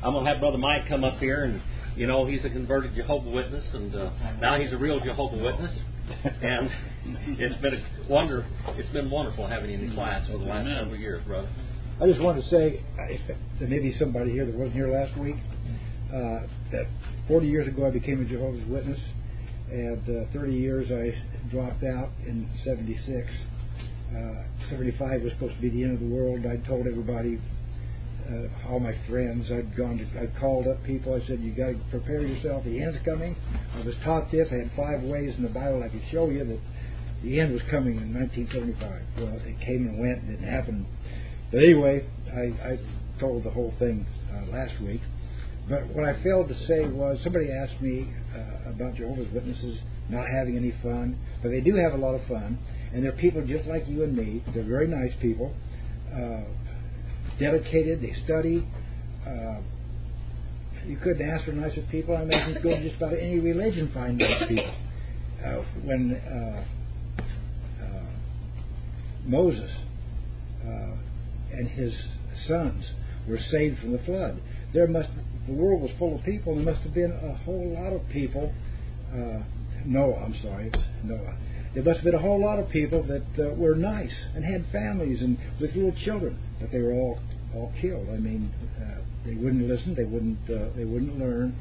I'm going to have Brother Mike come up here, and he's a converted Jehovah's Witness, and now he's a real Jehovah's Witness. And it's been wonderful having you in the class over the last several years, brother. I just wanted to say, there may be somebody here that wasn't here last week, that 40 years ago I became a Jehovah's Witness, and 30 years I dropped out in 76. 75 was supposed to be the end of the world. I told everybody, all my friends, I'd called up people. I said, you got to prepare yourself. The end's coming. I was taught this. I had 5 ways in the Bible I could show you that the end was coming in 1975. Well, it came and went. It didn't happen. But anyway, I told the whole thing last week. But what I failed to say was, somebody asked me about Jehovah's Witnesses not having any fun, but they do have a lot of fun. And they're people just like you and me. They're very nice people, dedicated. They study. You couldn't ask for nicer people. I imagine you could go to just about any religion find nice people. When Moses and his sons were saved from the flood, the world was full of people. There must have been a whole lot of people. Noah. There must have been a whole lot of people that were nice and had families and with little children, but they were all killed. I mean, they wouldn't listen. They wouldn't learn.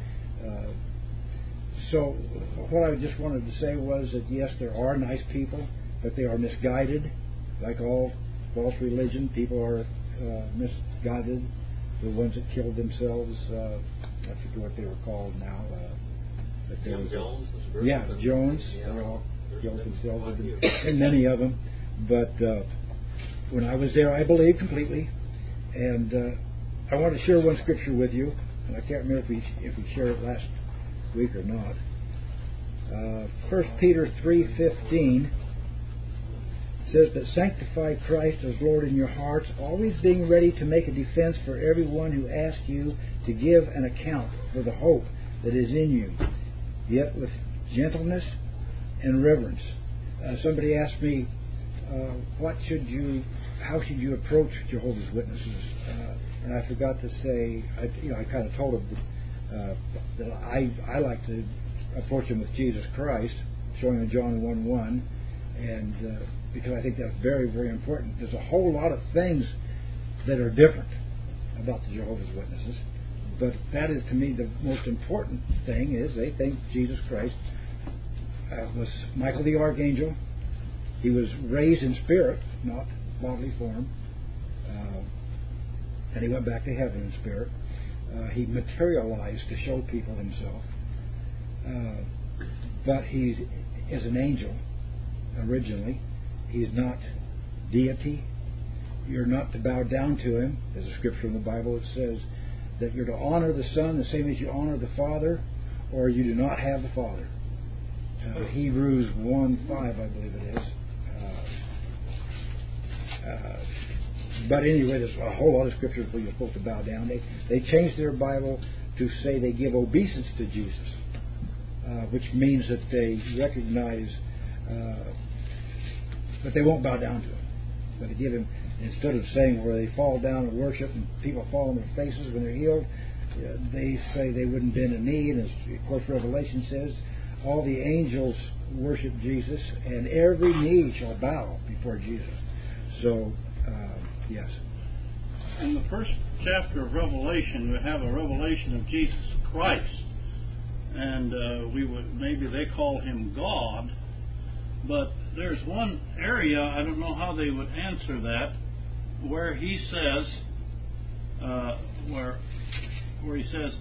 So what I just wanted to say was that yes, there are nice people, but they are misguided. Like all false religion, people are misguided. The ones that killed themselves, I forget what they were called now. Jones. Jones. Yeah. They all killed themselves, and many of them. But when I was there, I believed completely. And I want to share one scripture with you, and I can't remember if we shared it last week or not. 1 Peter 3:15 says that sanctify Christ as Lord in your hearts, always being ready to make a defense for everyone who asks you to give an account for the hope that is in you, yet with gentleness and reverence. Somebody asked me, how should you approach Jehovah's Witnesses? And I forgot to say, I kind of told them that I like to approach them with Jesus Christ, showing them John 1:1, and because I think that's very, very important. There's a whole lot of things that are different about the Jehovah's Witnesses, but that is, to me, the most important thing is they think Jesus Christ was Michael the Archangel. He was raised in spirit, not bodily form, and he went back to heaven in spirit. He materialized to show people himself, but he is an angel originally. He's not deity. You're not to bow down to him. There's a scripture in the Bible that says that you're to honor the Son the same as you honor the Father, or you do not have the Father. Hebrews 1:5, I believe it is. But anyway, there's a whole lot of scriptures where you're supposed to bow down. They changed their Bible to say they give obeisance to Jesus, which means that they recognize, but they won't bow down to him. But they give him, instead of saying where they fall down and worship and people fall on their faces when they're healed, they say they wouldn't bend a knee. And as, of course, Revelation says, all the angels worship Jesus, and every knee shall bow before Jesus. So, yes. In the first chapter of Revelation, we have a revelation of Jesus Christ, and maybe they call him God, but there's one area, I don't know how they would answer that, where he says, where he says,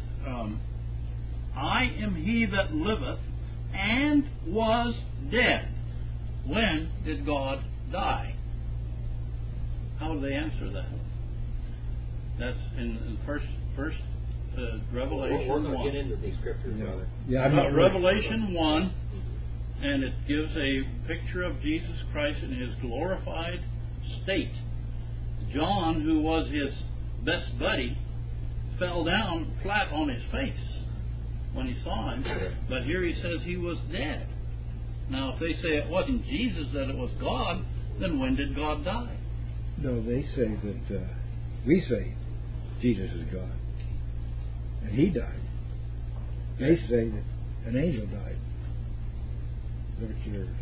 I am he that liveth and was dead. When did God die? How do they answer that? That's in first Revelation 1. We're going to get into these scriptures, brother. Yeah, I'm not Revelation 1, and it gives a picture of Jesus Christ in his glorified state. John, who was his best buddy, fell down flat on his face when he saw him. But here he says he was dead. Now, if they say it wasn't Jesus, that it was God, then when did God die? No, they say that we say Jesus is God. and he died. They say that an angel died. Look at yours.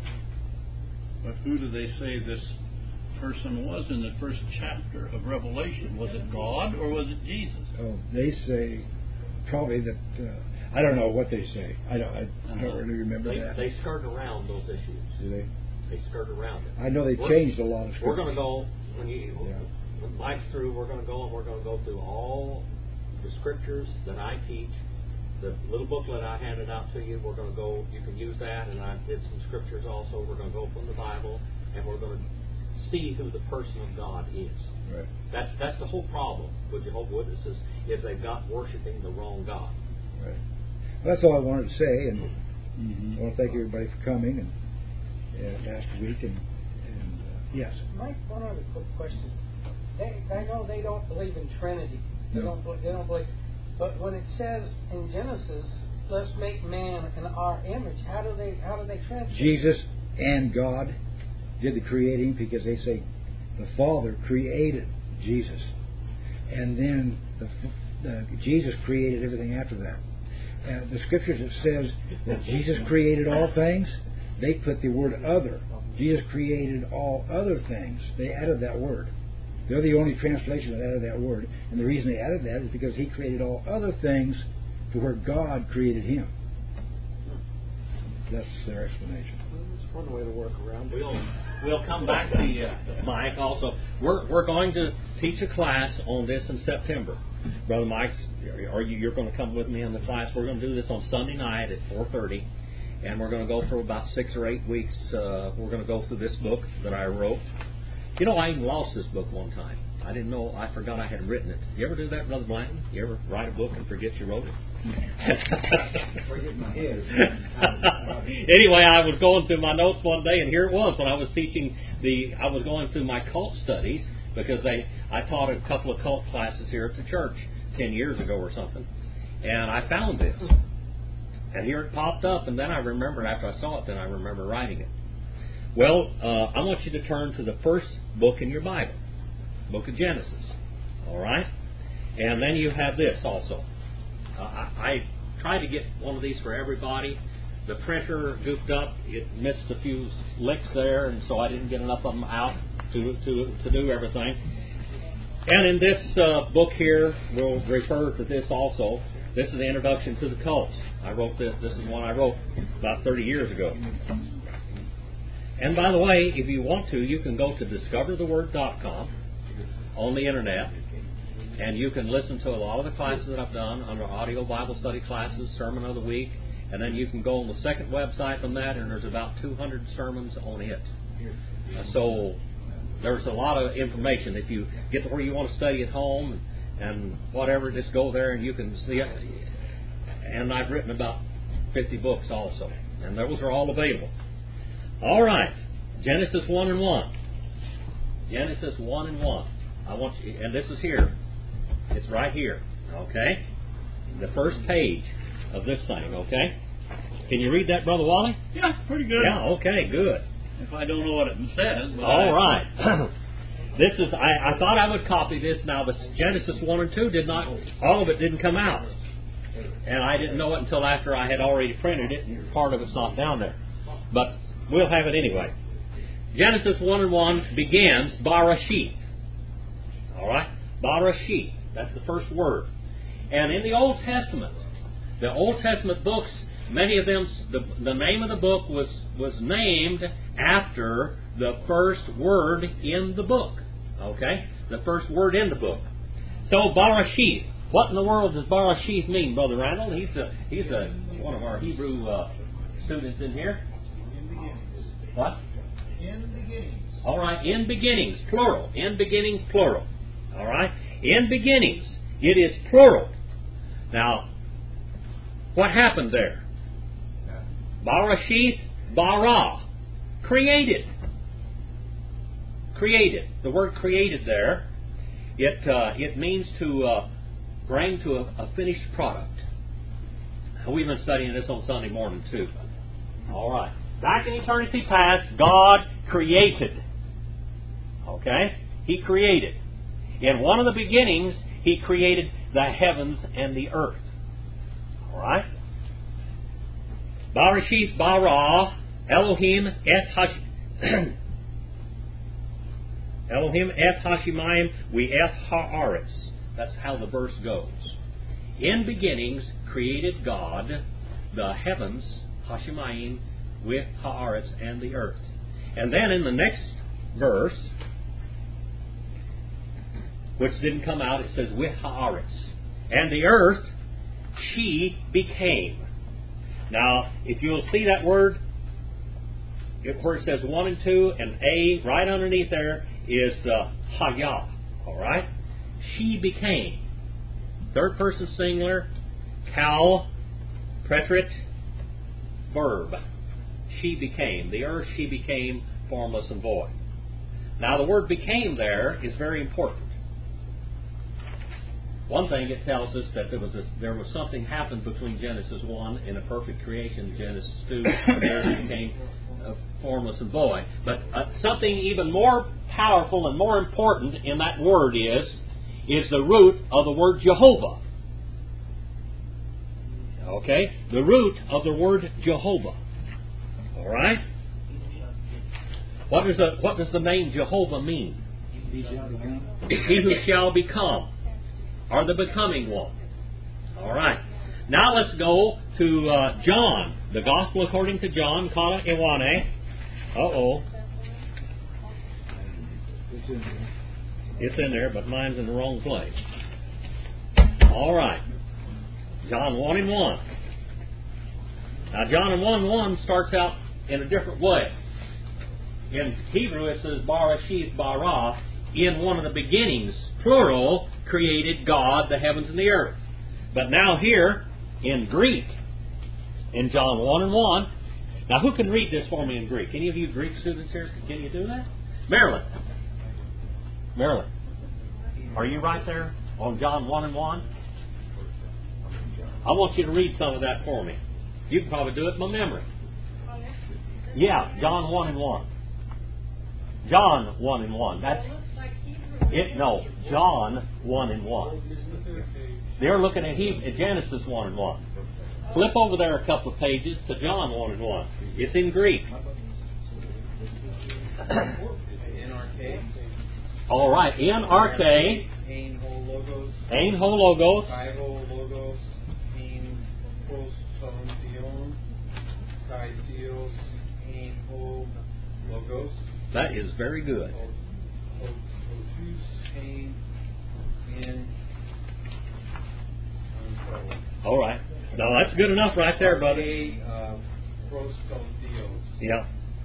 But who do they say this person was in the first chapter of Revelation? Was it God or was it Jesus? Oh, they say probably that. I don't know what they say. I don't really remember that. They skirt around those issues. Do they? They skirt around it. I know they changed a lot of scriptures. We're going to go when Mike's through. We're going to go and we're going to go through all the scriptures that I teach. The little booklet I handed out to you, we're going to go. You can use that, and I did some scriptures also. We're going to go from the Bible, and we're going to see who the person of God is. Right. That's the whole problem with Jehovah's Witnesses is they've got worshiping the wrong God. Right. Well, that's all I wanted to say, and I want to thank everybody for coming and last week. And yes. Mike, one other quick question. I know they don't believe in Trinity. They don't believe. But when it says in Genesis, "Let's make man in our image," how do they translate? Jesus and God did the creating, because they say the Father created Jesus, and then Jesus created everything after that. The scriptures that says that Jesus created all things, they put the word "other." Jesus created all other things. They added that word. They're the only translation that added that word. And the reason they added that is because he created all other things to where God created him. That's their explanation. It's one way to work around it. We'll come back to you, Mike. Also, we're going to teach a class on this in September. Brother Mike, you're going to come with me in the class. We're going to do this on Sunday night at 4:30, and we're going to go for about 6 or 8 weeks. We're going to go through this book that I wrote. You know, I even lost this book one time. I didn't know. I forgot I had written it. You ever do that, Brother Blanton? You ever write a book and forget you wrote it? Forget my head. Anyway, I was going through my notes one day, and here it was when I was teaching I was going through my cult studies, because I taught a couple of cult classes here at the church 10 years ago or something, and I found this, and here it popped up, and then I remembered after I saw it, then I remember writing it. Well, I want you to turn to the first book in your Bible, book of Genesis. All right, and then you have this also. I tried to get one of these for everybody. The printer goofed up; it missed a few licks there, and so I didn't get enough of them out to do everything. And in this book here, we'll refer to this also. This is the introduction to the cults. I wrote this. This is one I wrote about 30 years ago. And by the way, if you want to, you can go to discovertheword.com on the internet, and you can listen to a lot of the classes that I've done under audio Bible study classes, Sermon of the Week, and then you can go on the second website from that, and there's about 200 sermons on it. So there's a lot of information. If you get to where you want to study at home and whatever, just go there and you can see it. And I've written about 50 books also, and those are all available. All right, Genesis 1 and 1. Genesis 1 and 1. I want you, and this is here. It's right here. Okay, the first page of this thing. Okay, can you read that, Brother Wally? Yeah, pretty good. Yeah. Okay. Good. If I don't know what it says. But All right. This is. I thought I would copy this now, but Genesis 1 and 2 did not. All of it didn't come out, and I didn't know it until after I had already printed it, and part of it's not down there. But we'll have it anyway. Genesis 1 and 1 begins Barashit. All right, Barashit. That's the first word. And in the Old Testament books, many of them, the name of the book was named after the first word in the book. Okay, the first word in the book. So Barashit. What in the world does Barashit mean, Brother Randall? He's one of our Hebrew students in here. What? In beginnings. All right, in beginnings, plural. In beginnings, plural. All right, in beginnings, it is plural. Now, what happened there? Barashit, bara, created. Created. The word created there, it means to bring to a finished product. We've been studying this on Sunday morning too. All right. Back in eternity past, God created. Okay? He created. In one of the beginnings, He created the heavens and the earth. All right? Barashith bara Elohim et Elohim et hashimayim we et haaretz. That's how the verse goes. In beginnings created God the heavens, hashimayim, with haaretz, and the earth. And then in the next verse, which didn't come out, it says with haaretz. And the earth, she became. Now, if you'll see that word, where it says 1 and 2 and A, right underneath there is Hayah. All right? She became. Third person singular, Kal, Pretrit, verb. She became. The earth, she became formless and void. Now, the word became there is very important. One thing, it tells us that there was something happened between Genesis 1 and a perfect creation, Genesis 2, the earth became formless and void. But something even more powerful and more important in that word is the root of the word Jehovah. Okay? The root of the word Jehovah. All right? What does the name Jehovah mean? He who shall become. Or the becoming one. All right. Now let's go to John. The Gospel according to John. Kala Iwane. Uh-oh. It's in there, but mine's in the wrong place. All right. John 1 and 1. Now John 1:1 starts out in a different way. In Hebrew it says Barashith bara. In one of the beginnings, plural, created God the heavens and the earth. But now here, in Greek, in John 1 and 1, now who can read this for me in Greek? Any of you Greek students here? Can you do that? Marilyn. Are you right there on John 1 and 1? I want you to read some of that for me. You can probably do it from memory. Yeah, John 1 and 1. John 1 and 1. That's no, John 1 and 1. They're looking at Genesis 1 and 1. Flip over there a couple of pages to John 1 and 1. It's in Greek. NRK. All right, NRK. Ein ho logos. Ein ho logos. Kai ho logos. Ein prosontion. Kai theos. Ein ho logos. That is very good. All right. Now that's good enough right there, brother. Yeah.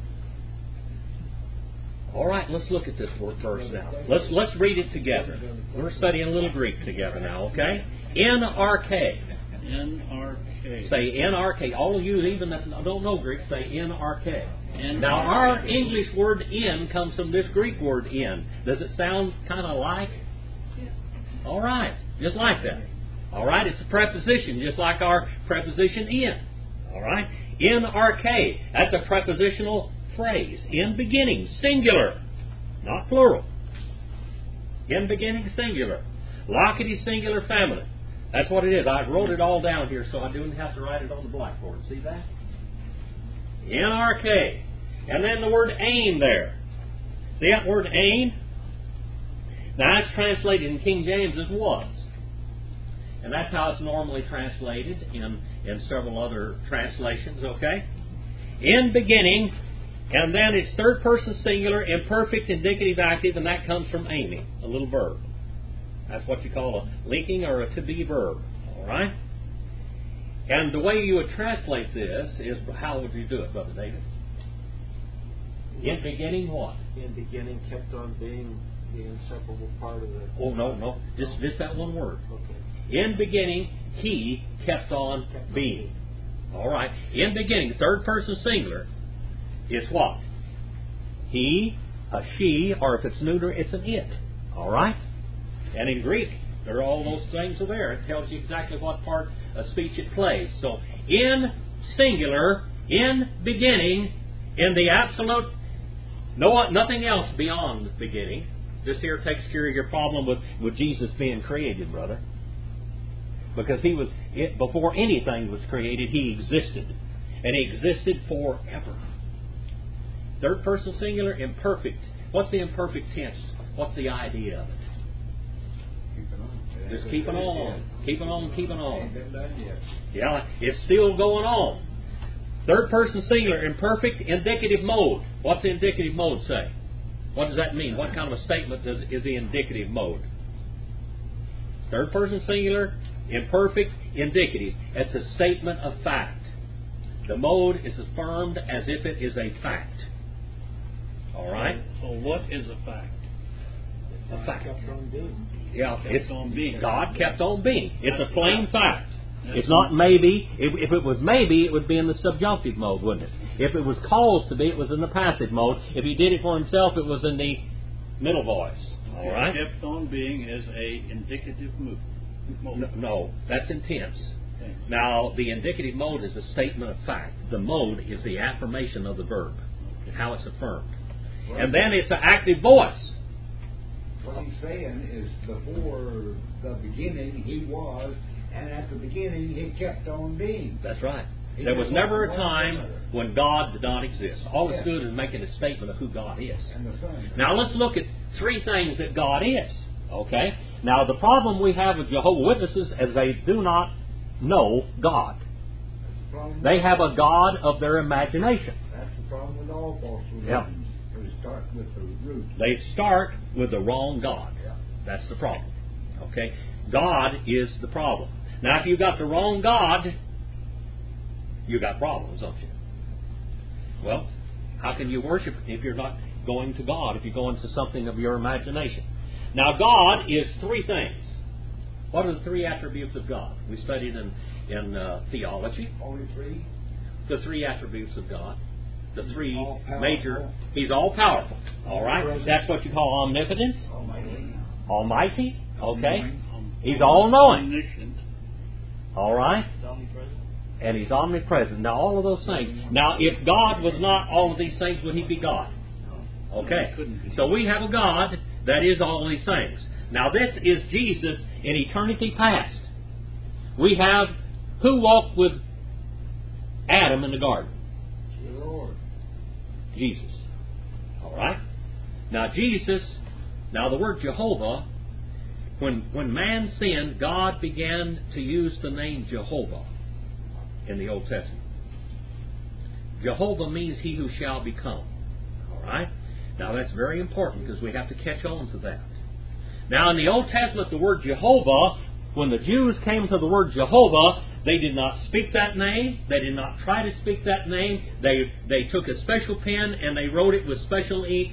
All right. Let's look at this verse now. Let's read it together. We're studying a little Greek together now. Okay. NRK. NRK. Say NRK. All of you, even that don't know Greek, say NRK. Now, our English word "in" comes from this Greek word "in." Does it sound kind of like? All right, just like that. All right, it's a preposition, just like our preposition "in." All right, NRK. That's a prepositional phrase. In beginning, singular, not plural. In beginning, singular. Lockety, singular, feminine. That's what it is. I wrote it all down here, so I didn't have to write it on the blackboard. See that? NRK. And then the word ain there. See that word ain? Now that's translated in King James as was. And that's how it's normally translated in several other translations, okay? In beginning, and then it's third person singular, imperfect, indicative, active, and that comes from aiming, a little verb. That's what you call a linking or a to be verb. All right? And the way you would translate this is, how would you do it, Brother David? In beginning what? In beginning kept on being the inseparable part of the... Oh, no. Just that one word. Okay. In beginning, he kept on being. All right. In beginning, third person singular is what? He, a she, or if it's neuter, it's an it. All right? And in Greek, there are all those things are there. It tells you exactly what part of speech it plays. So, in singular, in beginning, in the absolute, nothing else beyond the beginning. This here takes care of your problem with Jesus being created, brother. Because before anything was created, He existed. And He existed forever. Third person singular, imperfect. What's the imperfect tense? What's the idea of it? Just keeping on. Keeping on, keeping on. Yeah, it's still going on. Third person singular, imperfect, indicative mode. What's the indicative mode say? What does that mean? What kind of a statement is the indicative mode? Third person singular, imperfect, indicative. It's a statement of fact. The mode is affirmed as if it is a fact. All right? So what is a fact? A fact. Kept on being. Yeah, Kept on being. God kept on being. It's a plain fact. That's It's not maybe. If it was maybe, it would be in the subjunctive mode, wouldn't it? If it was caused to be, it was in the passive mode. If He did it for Himself, it was in the middle voice. All right? Kept on being is a indicative mode. No, that's intense. Okay. Now, the indicative mode is a statement of fact. The mode is the affirmation of the verb, how it's affirmed. And then it's an active voice. What he's saying is before the beginning He was, and at the beginning He kept on being. That's right. There was never a time when God did not exist. All it's doing is making a statement of who God is. And the Son. Now let's look at three things that God is. Okay? Now the problem we have with Jehovah's Witnesses is they do not know God. They have a God of their imagination. That's the problem with all false religions. Yeah. They start with the root. They start with the wrong God. That's the problem. Okay? God is the problem. Now if you've got the wrong God, you got problems, don't you? Well, how can you worship if you're not going to God, if you're going to something of your imagination? Now, God is three things. What are the three attributes of God? We studied in theology. Only three? The three attributes of God. The three all-powerful. major. He's all powerful. All right? That's what you call omnipotent. Almighty. Okay? He's all knowing. Omniscient. All right? Omnipresent. And He's omnipresent. Now, all of those things. Now, if God was not all of these things, would He be God? Okay. So we have a God that is all of these things. Now, this is Jesus in eternity past. We have who walked with Adam in the garden? The Lord. Jesus. All right? Now, Jesus, now the word Jehovah, when man sinned, God began to use the name Jehovah in the Old Testament. Jehovah means He who shall become. All right? Now, that's very important because we have to catch on to that. Now, in the Old Testament, the word Jehovah, when the Jews came to the word Jehovah, they did not speak that name. They did not try to speak that name. They took a special pen and they wrote it with special ink.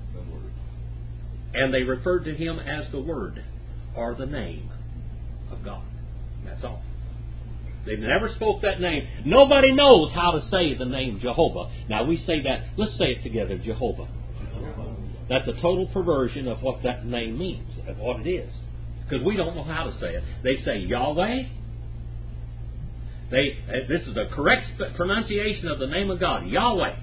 And they referred to Him as the Word or the name of God. That's all. They never spoke that name. Nobody knows how to say the name Jehovah. Now we say that. Let's say it together, Jehovah. That's a total perversion of what that name means, of what it is. Because we don't know how to say it. They say Yahweh. This is the correct pronunciation of the name of God, Yahweh.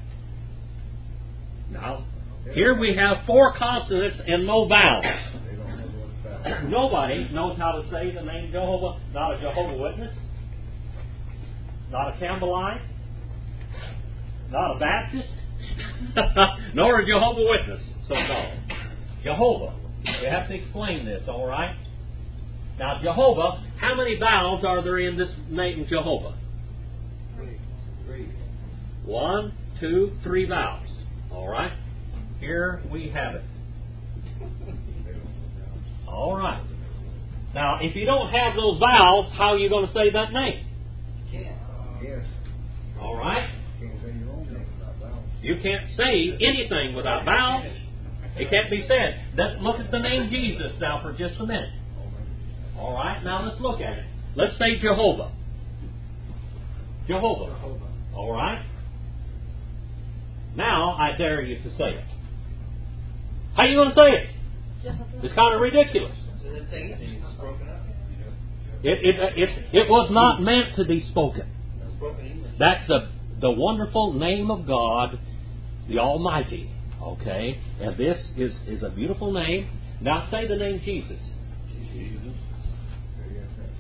Now, here we have four consonants and no vowels. Nobody knows how to say the name Jehovah. Not a Jehovah's Witness. Not a Campbellite. Not a Baptist. Nor a Jehovah's Witness, so-called. Jehovah. We have to explain this, all right? Now, Jehovah, how many vowels are there in this name Jehovah? 3. 1, 2, 3 vowels. All right? Here we have it. All right. Now, if you don't have those vowels, how are you going to say that name? Yes. All right? Can't say your own name without vowels. You can't say anything without vowels. It can't be said. Look at the name Jesus now for just a minute. All right? Now let's look at it. Let's say Jehovah. Jehovah. All right? Now I dare you to say it. How are you going to say it? It's kind of ridiculous. It was not meant to be spoken. That's the wonderful name of God, the Almighty. Okay? And this is a beautiful name. Now say the name Jesus.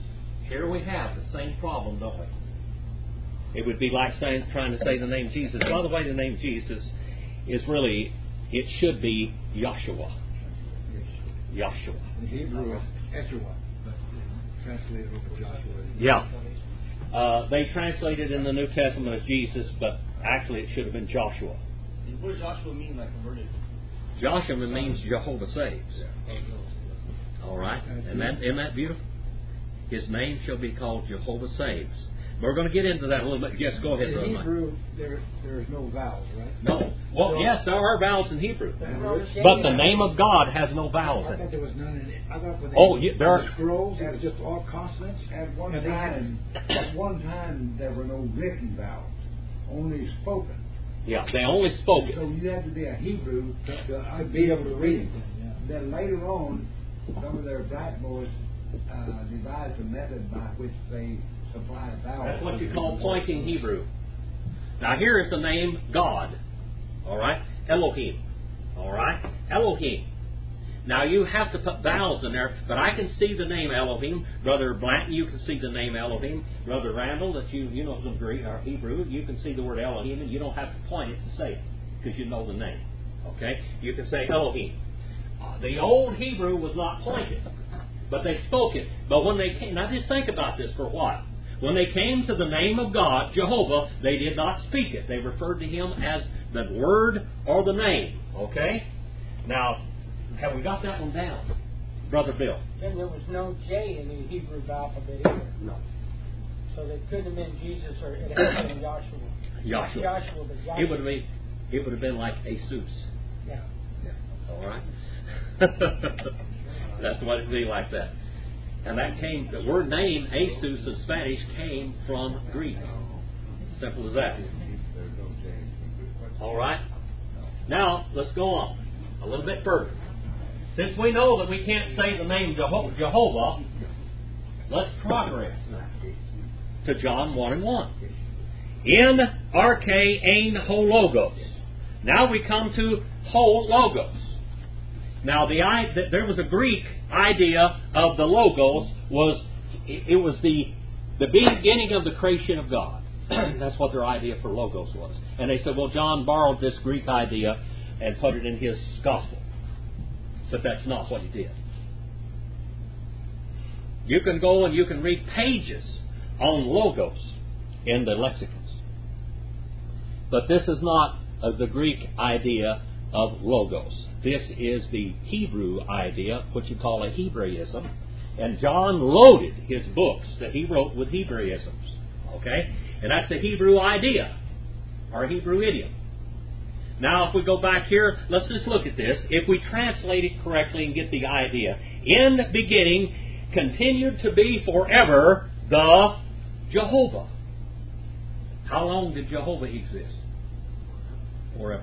here we have the same problem, don't we? It would be like trying to say the name Jesus. By the way, the name Jesus is really, it should be Yahshua. Yahshua. In Hebrew, it's Yeshua, but translated over Joshua. Yeah. They translated in the New Testament as Jesus, but actually it should have been Joshua. And what does Joshua mean, like converted? Joshua means Jehovah saves. All right? And isn't that beautiful? His name shall be called Jehovah saves. We're going to get into that a little bit. Yes, go ahead, Brother In Mike. Hebrew, there is no vowels, right? No. Well, yes, there are vowels in Hebrew. No J But the in it. name of God has no vowels I in thought it. there was none in it. I thought when Oh, they yeah, there are. the scrolls, it was just all consonants. At one And they time, there were no written vowels, only spoken. Yeah, they only spoke it. So you had to be a Hebrew to be able to read it. Yeah. Then later on, some of their black boys devised a method by which they supplied vowels. That's what you call pointing Hebrew. Now here is the name God. All right? Elohim. All right? Elohim. Now you have to put vowels in there, but I can see the name Elohim. Brother Blanton, you can see the name Elohim. Brother Randall, that you know some Greek or Hebrew, you can see the word Elohim, and you don't have to point it to say it because you know the name. Okay? You can say Elohim. The old Hebrew was not pointed, but they spoke it. But when they came, now just think about this for a while. When they came to the name of God, Jehovah, they did not speak it. They referred to Him as the word or the name. Okay? Now, have we got that one down? Brother Bill? And there was no J in the Hebrew alphabet either. No. So they couldn't have been Jesus, or it had been Joshua. Joshua. Joshua, but Joshua. It would have been like Jesus. Yeah. All right? That's what it'd be like that. And that came, the word name, Jesus in Spanish, came from Greek. Simple as that. All right? Now, let's go on a little bit further. Since we know that we can't say the name Jehovah, let's progress now to John 1:1. In arche ein ho logos. Now we come to ho logos. Now there was a Greek idea of the logos was the beginning of the creation of God. That's what their idea for logos was. And they said, well, John borrowed this Greek idea and put it in his gospel. But that's not what he did. You can go and you can read pages on logos in the lexicons. But this is not the Greek idea of logos. This is the Hebrew idea, what you call a Hebraism. And John loaded his books that he wrote with Hebraisms. Okay? And that's the Hebrew idea, or Hebrew idiom. Now, if we go back here, let's just look at this. If we translate it correctly and get the idea. In the beginning, continued to be forever the Jehovah. How long did Jehovah exist? Forever.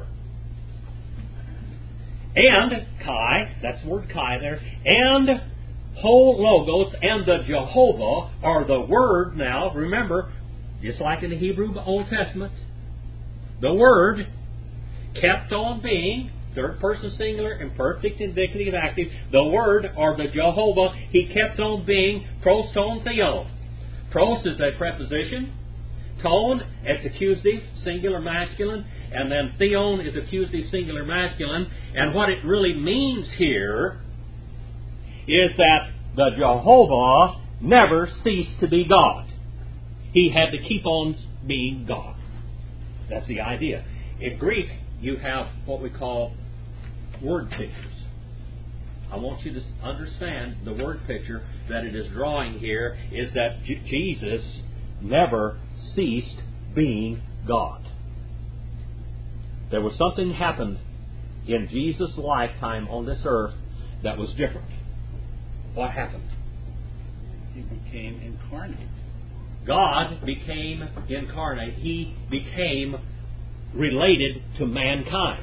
And Kai, that's the word Kai there, and ho logos, and the Jehovah, are the word now, remember, just like in the Hebrew Old Testament, the word kept on being, third person singular, imperfect, indicative, active, the word, or the Jehovah, he kept on being pros ton theon. Pros is a preposition, ton, it's accusative, singular masculine, and then theon is accusative, singular masculine. And what it really means here is that the Jehovah never ceased to be God. He had to keep on being God. That's the idea. In Greek, you have what we call word pictures. I want you to understand the word picture that it is drawing here is that Jesus never ceased being God. There was something happened in Jesus' lifetime on this earth that was different. What happened? He became incarnate. God became incarnate. He became related to mankind.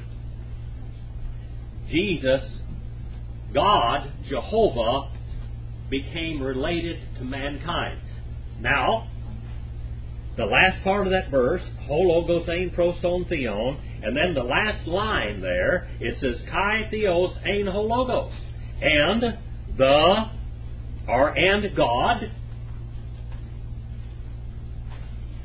Jesus, God, Jehovah, became related to mankind. Now, the last part of that verse, ho logos ein pros ton theon, and then the last line there, it says kai theos ein ho logos, and God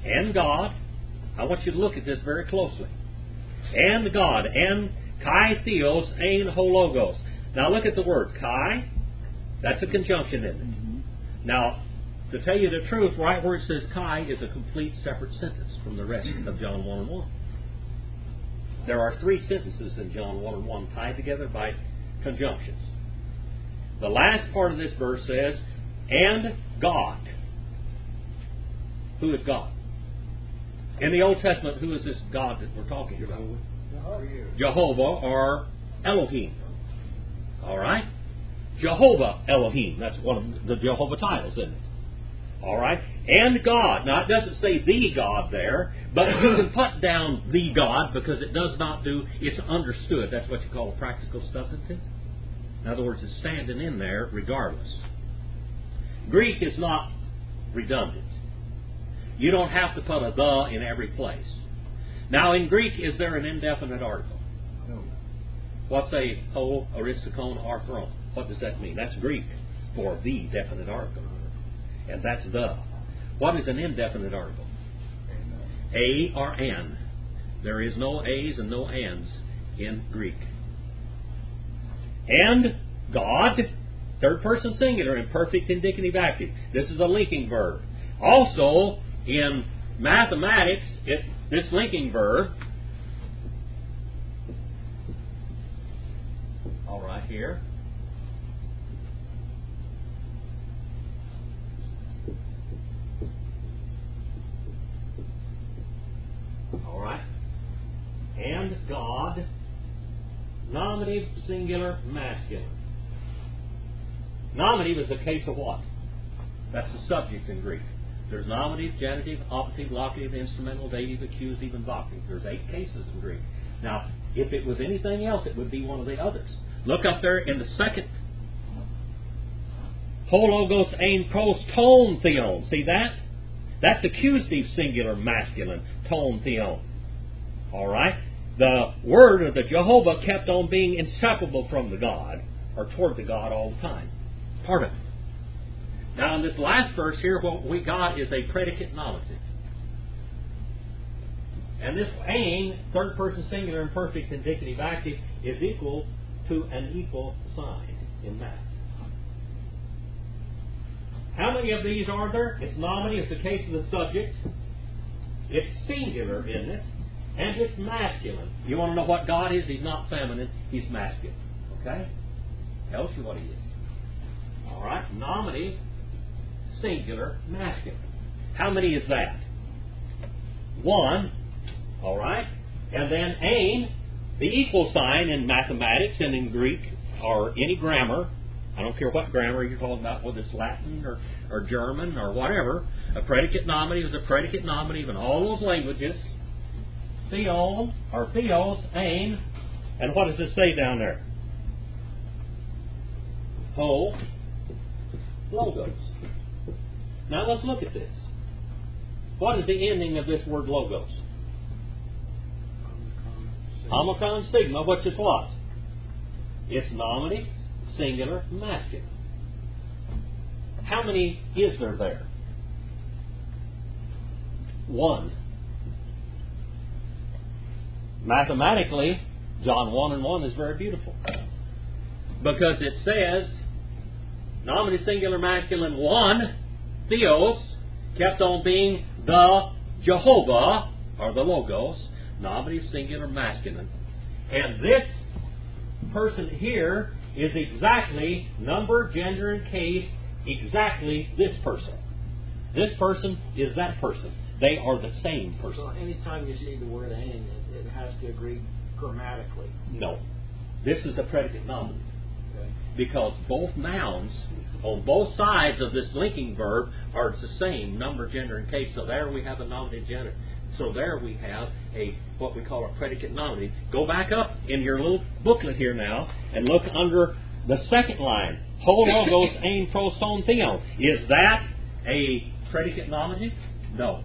and God. I want you to look at this very closely. And God, and Kai Theos, Ein Hologos. Now look at the word Kai. That's a conjunction, isn't it? Now, to tell you the truth, right where it says Kai is a complete separate sentence from the rest of John 1 and 1. There are 3 sentences in John 1 and 1 tied together by conjunctions. The last part of this verse says, and God. Who is God? In the Old Testament, who is this God that we're talking about? Jehovah or Elohim. All right? Jehovah Elohim. That's one of the Jehovah titles, isn't it? All right? And God. Now, it doesn't say the God there, but you can put down the God because it does not do, it's understood. That's what you call a practical substantive. In other words, it's standing in there regardless. Greek is not redundant. You don't have to put a the in every place. Now, in Greek, is there an indefinite article? No. What's a ho, aristikon, arthron? What does that mean? That's Greek for the definite article. And that's the. What is an indefinite article? A or an. There is no A's and no ands in Greek. And God, third person singular, imperfect indicative active. This is a linking verb. Also, in mathematics, this linking verb, all right, here, all right, and God, nominative, singular, masculine. Nominative is a case of what? That's the subject in Greek. There's nominative, genitive, operative, locative, instrumental, dative, accusative, and vocative. There's 8 cases in Greek. Now, if it was anything else, it would be one of the others. Look up there in the second. Hologos ein pros ton theon. See that? That's accusative, singular, masculine, ton theon. All right? The word of the Jehovah kept on being inseparable from the God, or toward the God all the time. Part of it. Now, in this last verse here, what we got is a predicate nominative. And this ein, third person singular, imperfect, indicative, active, is equal to an equal sign in math. How many of these are there? It's nominative, it's the case of the subject. It's singular, isn't it? And it's masculine. You want to know what God is? He's not feminine, He's masculine. Okay? Tells you what He is. All right? Nominative, singular, masculine. How many is that? 1. All right? And then ein, the equal sign in mathematics and in Greek or any grammar. I don't care what grammar you're talking about, whether it's Latin or German or whatever. A predicate nominative is a predicate nominative in all those languages. Theon or theos, ein. And what does it say down there? Ho, logos. Now let's look at this. What is the ending of this word logos? Omicron sigma, which is what? It's nominative, singular, masculine. How many is there? 1. Mathematically, John 1 and 1 is very beautiful. Because it says, nominative, singular, masculine, 1, theos, kept on being the Jehovah, or the Logos, nominative, singular, masculine. And this person here is exactly, number, gender, and case, exactly this person. This person is that person. They are the same person. So anytime you see the word ein, it has to agree grammatically. No. This is a predicate nominative. Okay. Because both nouns on both sides of this linking verb are the same, number, gender, and case. So there we have a nominative gender. So there we have what we call a predicate nominative. Go back up in your little booklet here now and look under the second line. Ho logos ein pros ton theon. Is that a predicate nominative? No.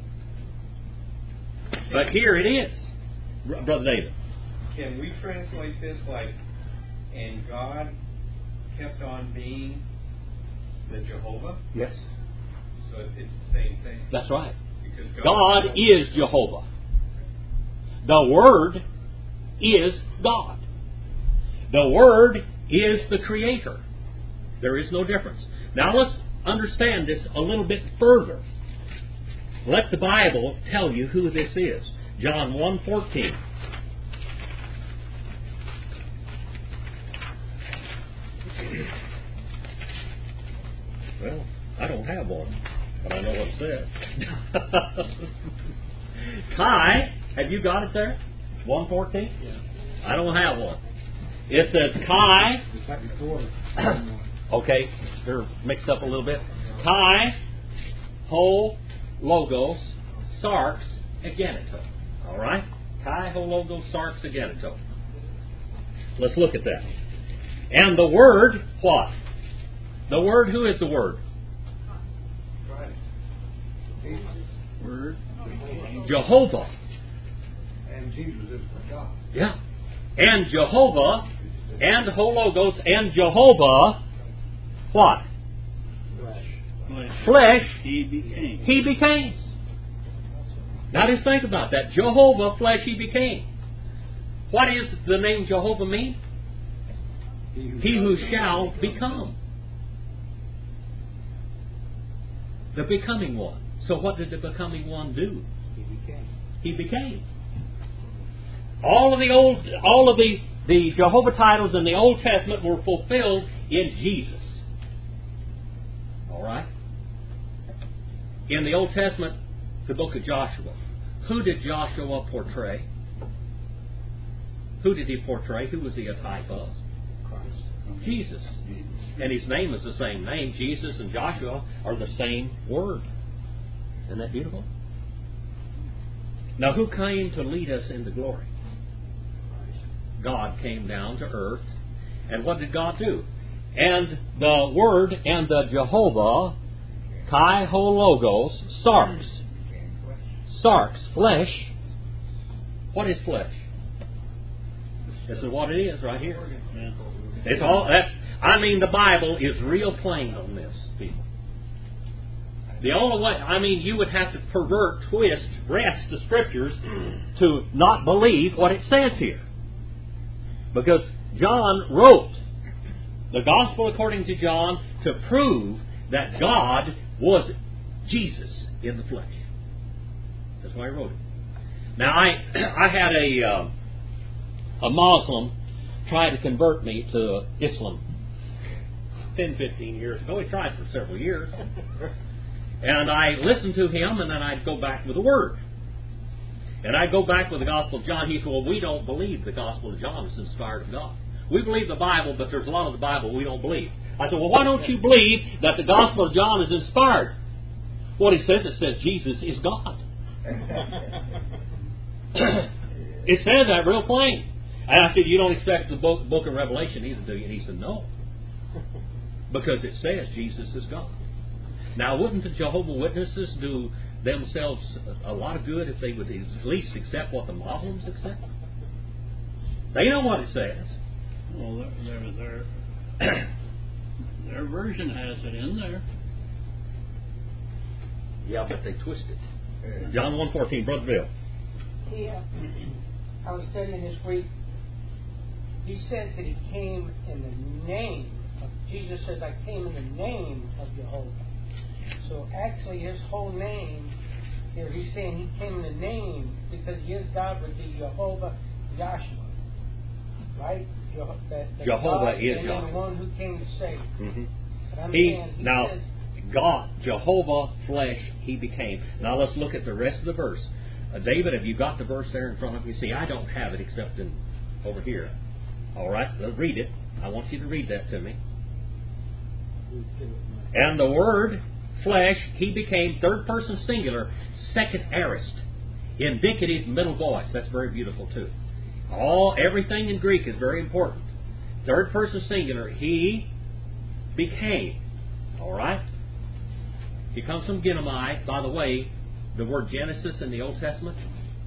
But here it is. Brother David. Can we translate this like, and God kept on being the Jehovah? Yes. So it's the same thing. That's right. God is Jehovah. The Word is God. The Word is the Creator. There is no difference. Now let's understand this a little bit further. Let the Bible tell you who this is. John 1:14. Well, I don't have one, but I know what it says. Kai, have you got it there? 1:14? Yeah. I don't have one. It says Kai. It's like before. Okay, they're mixed up a little bit. Kai, Ho, Logos, Sarx, Egeneto. All right? Kai, Ho, Logos, Sarx, Egeneto. Let's look at that. And the Word, what? The Word, who is the Word? Word. Jehovah. And Jesus is God. Yeah. And Jehovah, and Hologos, and Jehovah, what? Flesh. He became. He became. Now just think about that. Jehovah, flesh, He became. What does the name Jehovah mean? He who shall become. The becoming one. So what did the becoming one do? He became. All of the Jehovah titles in the Old Testament were fulfilled in Jesus. All right? In the Old Testament, the book of Joshua, who did Joshua portray? Who did he portray? Who was he a type of? Christ. Jesus. And his name is the same name. Jesus and Joshua are the same word. Isn't that beautiful? Now, who came to lead us into glory? God came down to earth. And what did God do? And the Word and the Jehovah, Kai Ho Logos, Sarx. Sarx, flesh. What is flesh? This is what it is right here. It's all the Bible is real plain on this, people. The only way, you would have to pervert, twist, wrest the Scriptures to not believe what it says here. Because John wrote the Gospel according to John to prove that God was Jesus in the flesh. That's why he wrote it. Now, I had a Muslim try to convert me to Islam 10, 15 years ago. He tried for several years. And I listened to him, and then I'd go back with the Word. And I'd go back with the Gospel of John. He said, well, we don't believe the Gospel of John is inspired of God. We believe the Bible, but there's a lot of the Bible we don't believe. I said, well, why don't you believe that the Gospel of John is inspired? What he says, it says Jesus is God. It says that real plain. And I said, you don't expect the book of Revelation either, do you? And he said, no. Because it says Jesus is God. Now, wouldn't the Jehovah's Witnesses do themselves a lot of good if they would at least accept what the Muslims accept? They know what it says. Well, their version has it in there. Yeah, but they twist it. John 1:14, Brother Bill. I was studying this week. He says that he came in the name of Jesus. Says, I came in the name of Jehovah. So actually, his whole name here, he's saying he came in the name because he is God with the Jehovah Joshua, right? Jehovah God, is and Joshua. the one who came to save. Mm-hmm. But I'm He saying, now says, God, Jehovah, flesh, He became. Now let's look at the rest of the verse. David, have you got the verse there in front of you? See, I don't have it except in over here. All right, so read it. I want you to read that to me. And the Word, flesh, He became, third person singular, second aorist, indicative middle voice. That's very beautiful too. Everything in Greek is very important. Third person singular, He became. All right? It comes from Genomai. By the way, the word Genesis in the Old Testament,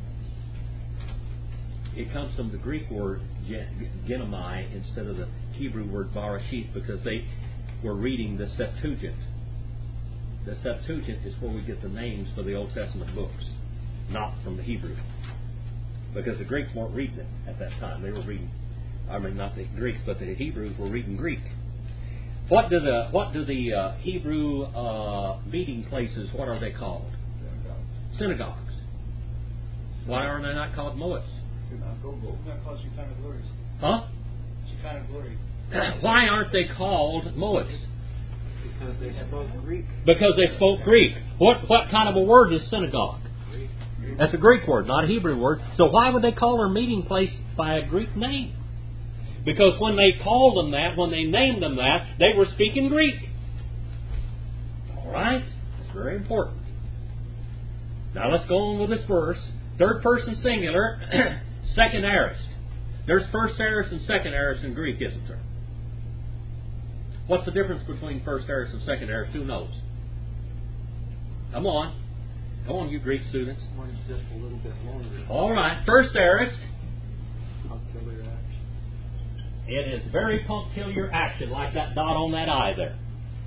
it comes from the Greek word Genomai instead of the Hebrew word Barashith, because they were reading the Septuagint. the Septuagint is where we get the names for the Old Testament books, not from the Hebrew. Because the Greeks weren't reading it at that time. They were reading, not the Greeks, but the Hebrews were reading Greek. What do the Hebrew meeting places, what are they called? Synagogues. Why are they not called moeds? Not called Shekinah glories. Huh? Shekinah glory. Why aren't they called moeds? Because they spoke Greek. Because they spoke Greek. What kind of a word is synagogue? That's a Greek word, not a Hebrew word. So why would they call their meeting place by a Greek name? Because when they called them that, when they named them that, they were speaking Greek. All right? It's very important. Now let's go on with this verse. Third person singular, second aorist. There's first aorist and second aorist in Greek, isn't there? What's the difference between first aorist and second aorist? Who knows? Come on. Come on, you Greek students. One's just a little bit longer. All right. First aorist. Punctiliar action. It is very punctiliar action, like that dot on that I there.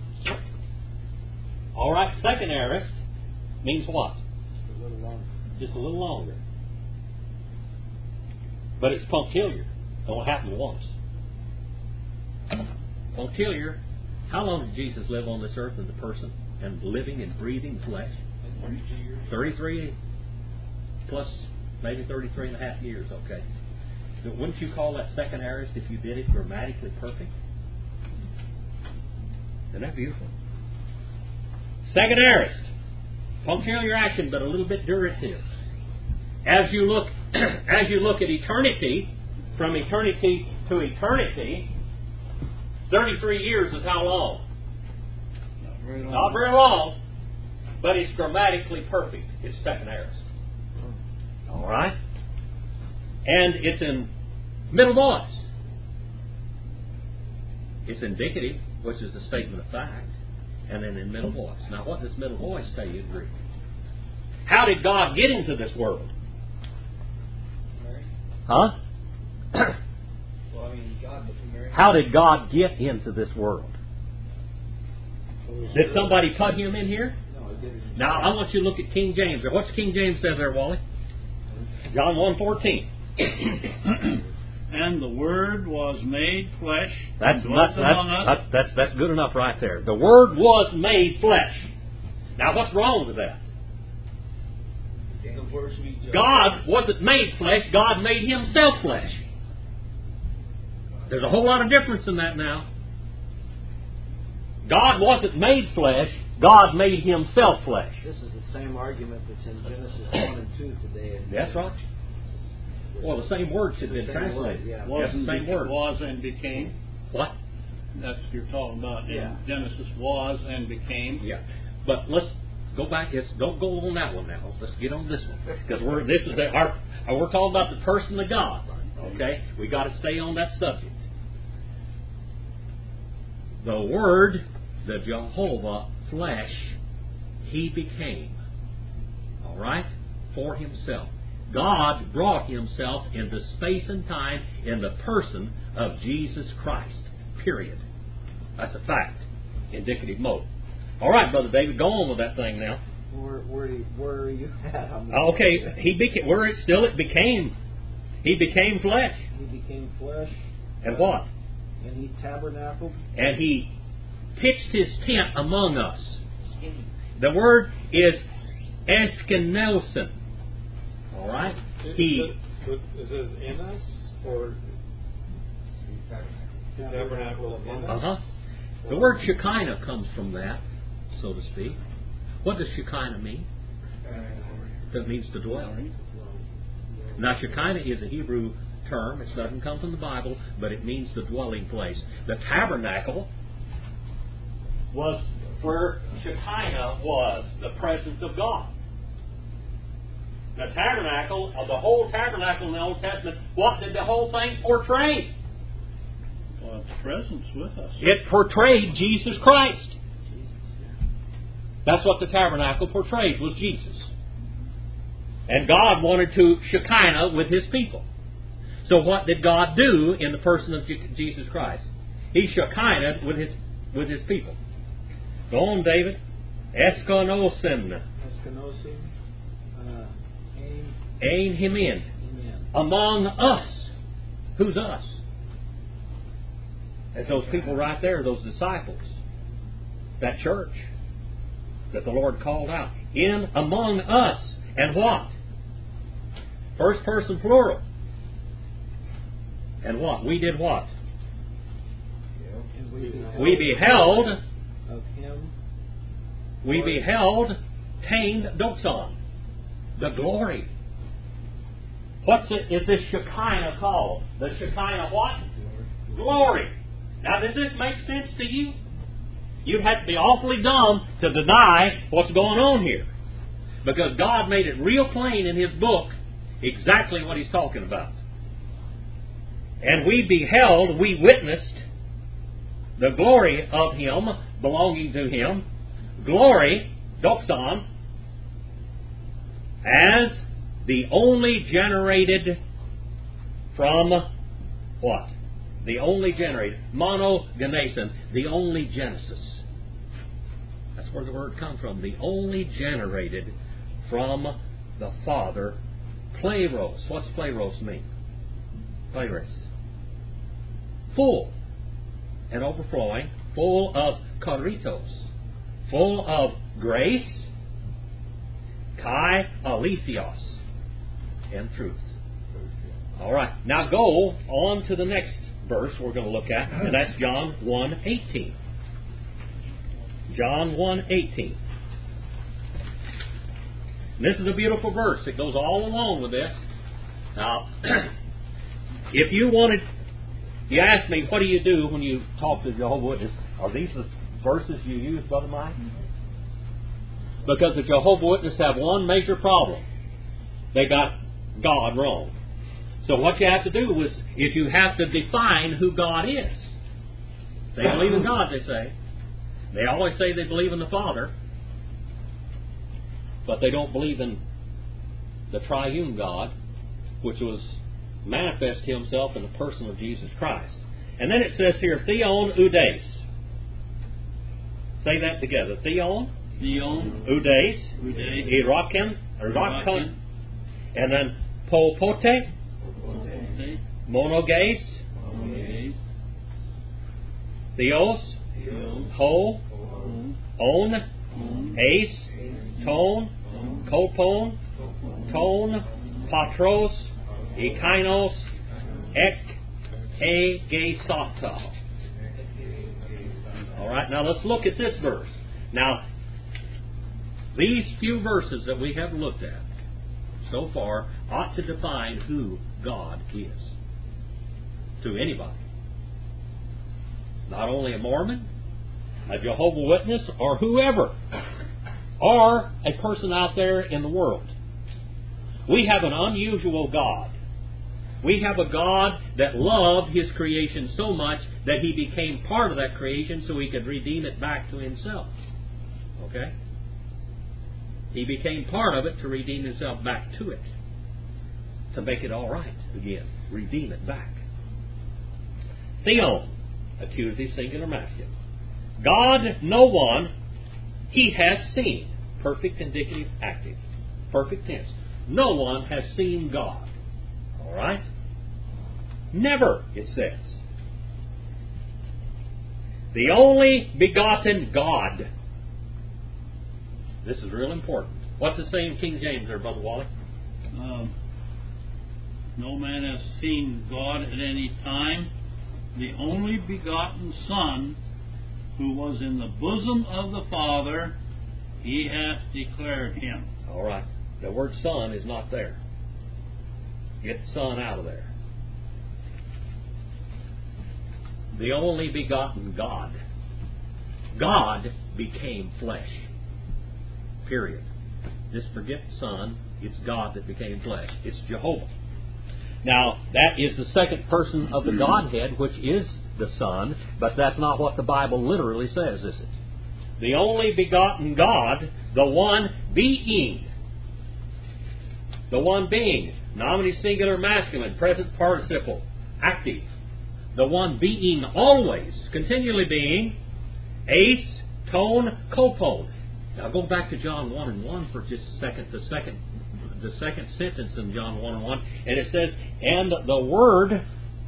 All right. Second aorist means what? Just a little longer. Just a little longer. But it's punctiliar. It won't happen once. Punctiliar. How long did Jesus live on this earth as a person and living and breathing flesh? 32 years. 33 plus maybe 33 and a half years, okay. Wouldn't you call that second aorist if you did it grammatically perfect? Isn't that beautiful? Second aorist. Punctiliar action, but a little bit durative. As you look at eternity, from eternity to eternity, 33 years is how long? Not very long, but it's grammatically perfect. It's second aorist. All right? And it's in middle voice. It's indicative, which is a statement of fact, and then in middle voice. Now, what does middle voice tell you in Greek? How did God get into this world? Mary? Huh? Well, I mean, God became Mary. How did God get into this world? Did somebody put him in here? No, it didn't. Now, I want you to look at King James. What's King James says there, Wally? John 1:14. And the Word was made flesh. and dwelt among us. That's good enough right there. The Word was made flesh. Now, what's wrong with that? The words we judge. God wasn't made flesh. God made himself flesh. There's a whole lot of difference in that now. God wasn't made flesh. God made himself flesh. This is the same argument that's in Genesis 1 and 2 today. That's right. Well, the same word should have been It's the same translated. word, yeah. Yes, the same word. Was and became. What? That's what you're talking about in Yeah. Genesis. Was and became. Yeah. But let's go back. Don't go on that one now. Let's get on this one because we're talking about the person of God. Okay, we got to stay on that subject. The Word, the Jehovah flesh, He became. All right, for Himself. God brought Himself into space and time in the person of Jesus Christ. Period. That's a fact. Indicative mode. All right, Brother David, go on with that thing now. Where are you at? Okay, He became. It became. He became flesh. He became flesh. And what? And He tabernacled. And He pitched His tent among us. The word is eskenosin. All right? He. Is this in us or tabernacle among us? Uh-huh. The word Shekinah comes from that, so to speak. What does Shekinah mean? It means to dwell. Now, Shekinah is a Hebrew term. It doesn't come from the Bible, but it means the dwelling place. The tabernacle was where Shekinah was, the presence of God. The tabernacle, the whole tabernacle in the Old Testament, what did the whole thing portray? God's presence with us. It portrayed Jesus Christ. That's what the tabernacle portrayed, was Jesus. And God wanted to Shekinah with His people. So what did God do in the person of Jesus Christ? He Shekinah with His people. Go on, David. Eskenosin. Eskenosin. Ein himin. Among us. Who's us? As those people right there, those disciples. That church that the Lord called out. In among us. And what? First person plural. And what? We did what? We beheld of him. We beheld tained doxon. The glory. Is this Shekinah called? The Shekinah what? Glory. Now does this make sense to you? You'd have to be awfully dumb to deny what's going on here. Because God made it real plain in His book exactly what He's talking about. And we beheld, we witnessed the glory of Him, belonging to Him. Glory, doxon, as the only generated from what? The only generated. Monogenesis, the only Genesis. That's where the word comes from. The only generated from the Father. Pleiros. What's pleiros mean? Pleiros. Full and overflowing. Full of charitos. Full of grace. Kai aletheos. And truth. All right. Now go on to the next verse we're going to look at, and that's John 1:18. John 1:18. This is a beautiful verse. It goes all along with this. Now, if you wanted, you ask me, what do you do when you talk to Jehovah's Witnesses? Are these the verses you use, Brother Mike? Because the Jehovah's Witnesses have one major problem. They got God wrong. So what you have to do is you have to define who God is. They believe in God, they say. They always say they believe in the Father, but they don't believe in the triune God, which was manifest Himself in the person of Jesus Christ. And then it says here, Theon Udes. Say that together. Theon. Theon. Udes. Udes. Irakon. And then Popote. Monoges. Theos. Ho. On. Ace. Tone. Kopon. Tone. Patros. Ekinos. Ek. Egesato. All right, now let's look at this verse. Now, these few verses that we have looked at so far ought to define who God is to anybody. Not only a Mormon, a Jehovah's Witness, or whoever, or a person out there in the world. We have an unusual God. We have a God that loved His creation so much that He became part of that creation so He could redeem it back to Himself. Okay? He became part of it to redeem Himself back to it. To make it all right again. Redeem it back. Theon, accusative singular masculine. God, no one, He has seen. Perfect indicative active. Perfect tense. No one has seen God. All right? Never, it says. The only begotten God. This is real important. What's the saying in King James there, Brother Wally? No man has seen God at any time. The only begotten Son, who was in the bosom of the Father, He hath declared Him. All right. The word Son is not there. Get the Son out of there. The only begotten God. God became flesh. Period. Just forget the Son. It's God that became flesh. It's Jehovah. Now, that is the second person of the Godhead, which is the Son, but that's not what the Bible literally says, is it? The only begotten God, the one being. The one being. Nominee singular masculine, present participle, active. The one being always, continually being, ace, tone, kopone. Now go back to John 1:1 for just a second. The second sentence in John 1:1, and it says, "And the Word,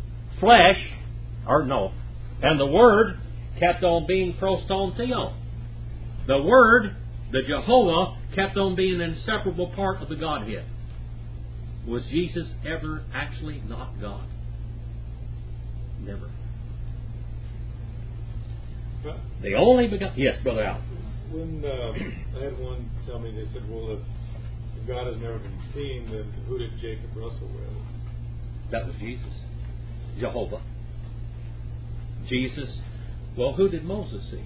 and the Word kept on being proston theon." The Word, the Jehovah, kept on being an inseparable part of the Godhead. Was Jesus ever actually not God? Never. The only begotten. Yes, Brother Al. When I had one tell me, they said, well, if God has never been seen, then who did Jacob wrestle with? That was Jesus. Jehovah. Jesus. Well, who did Moses see?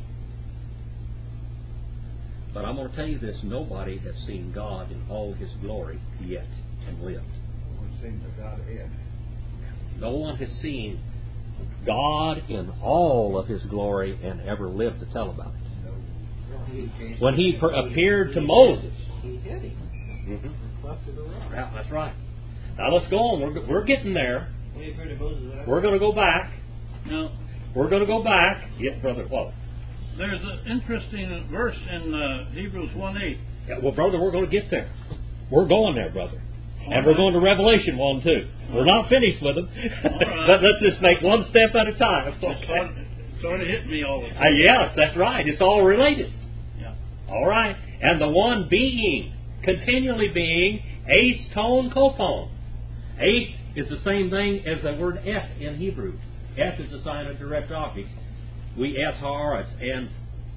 But I'm going to tell you this, nobody has seen God in all His glory yet and lived. No one's seen the Godhead. No one has seen God in all of His glory and ever lived to tell about it. When He appeared to Moses. He hit him. Mm-hmm. Left of the rock. Yeah, that's right. Now let's go on. We're getting there. When he appeared to Moses, We're going to go back. Now, We're going to go back. Yes, Brother, what? there's an interesting verse in Hebrews 1:8. Yeah, well, brother, we're going to get there. We're going there, brother. And All we're right. going to Revelation 1 too. We're not finished with them. right. But let's just make one step at a time. Sort of hit me all the time. Yes, that's right. It's all related. Yeah. All right. And the one being, continually being, ace tone kopon. Ace is the same thing as the word F in Hebrew. F is the sign of direct object. We F R us and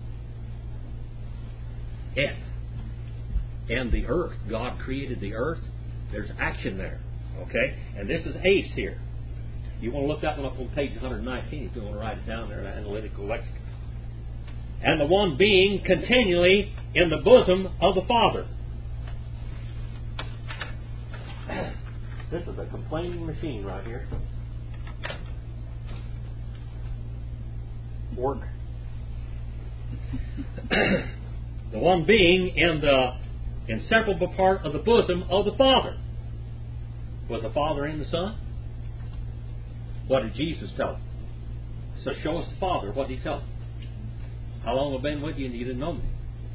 F. And the earth. God created the earth. There's action there. Okay? And this is ace here. You want to look that one up on page 119 if you want to write it down there in Analytical Lexicon. And the one being continually in the bosom of the Father. This is a complaining machine right here. Work. The one being in the inseparable part of the bosom of the Father. Was the Father in the Son? What did Jesus tell him? So show us the Father. What did He tell him? How long have I been with you and you didn't know me?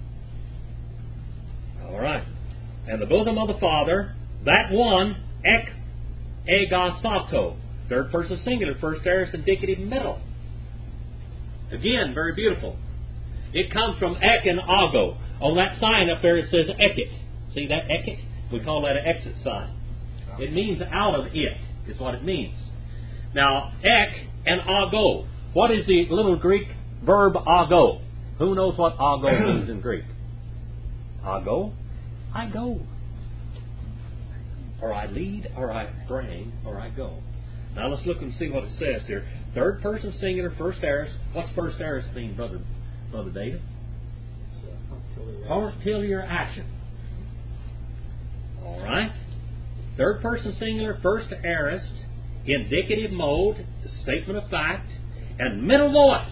All right. And the bosom of the Father, that one, ek egasato. Third person singular, first aorist indicative middle. Again, very beautiful. It comes from ek and ago. On that sign up there it says ekit. See that ekit? We call that an exit sign. It means out of it, is what it means. Now, ek and ago. What is the little Greek verb ago? Who knows what ago means in Greek? Ago? I go. Or I lead, or I bring, or I go. Now let's look and see what it says here. Third person singular, first aorist. What's first aorist mean, Brother David? Punctiliar action. All right. Third person singular, first aorist, indicative mode, statement of fact, and middle voice.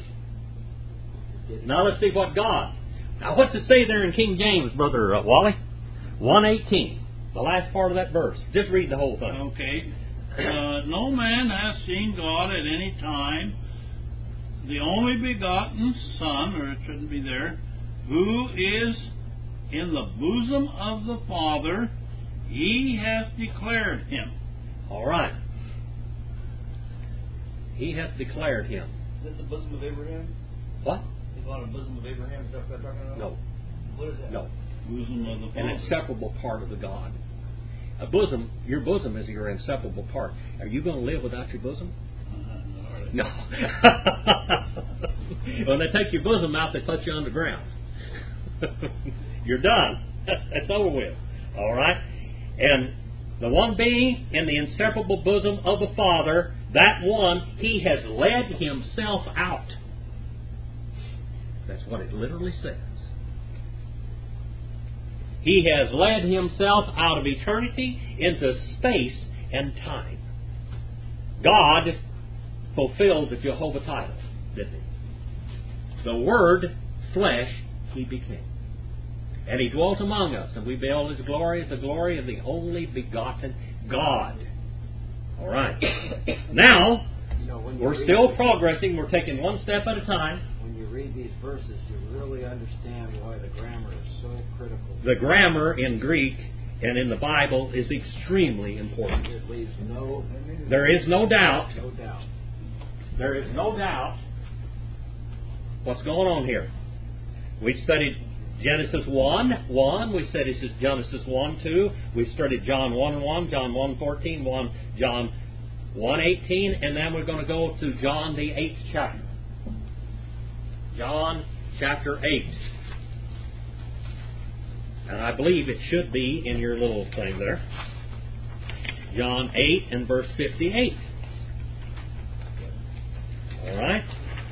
Now let's see what God. Now what's it say there in King James, Brother Wally? 1:18. The last part of that verse. Just read the whole thing. Okay. No man has seen God at any time. The only begotten Son, or it shouldn't be there, who is in the bosom of the Father, He has declared Him. All right. He hath declared Him. Is that the bosom of Abraham? What? Is on the bosom of Abraham? Is that what they're talking about? No. What is that? No. Bosom of the An Father. inseparable part of the God. A bosom, your bosom is your inseparable part. Are you going to live without your bosom? No. When they take your bosom out, they put you underground. You're done. That's over with. All right? And the one being in the inseparable bosom of the Father, that one, He has led Himself out. That's what it literally says. He has led Himself out of eternity into space and time. God fulfilled the Jehovah title, didn't He? The Word, flesh, He became. And He dwelt among us, and we beheld His glory as the glory of the only begotten God. All right. Now, we're still progressing. We're taking one step at a time. When you read these verses, you really understand why the grammar is so critical. The grammar in Greek and in the Bible is extremely important. It leaves no There is no doubt. no doubt. There is no doubt what's going on here. We studied Genesis 1:1. We studied Genesis 1:2. We studied John 1:1, John 1:14, John 1:18, and then we're going to go to John the 8th chapter. John chapter 8. And I believe it should be in your little thing there. John 8 and verse 58. All right?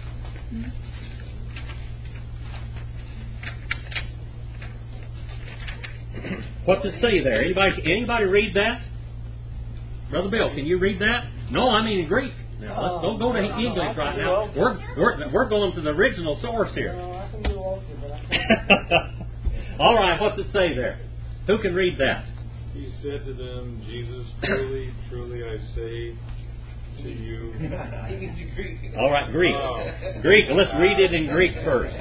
What's it say there? Anybody read that? Brother Bill, can you read that? No, I mean in Greek. Now, let's don't go to English right now. We're going to the original source here. No, I can do all but I can't. All right, what's it say there? Who can read that? He said to them, Jesus, truly, truly I say to you. All right, Greek. Oh. Greek. Let's read it in Greek first.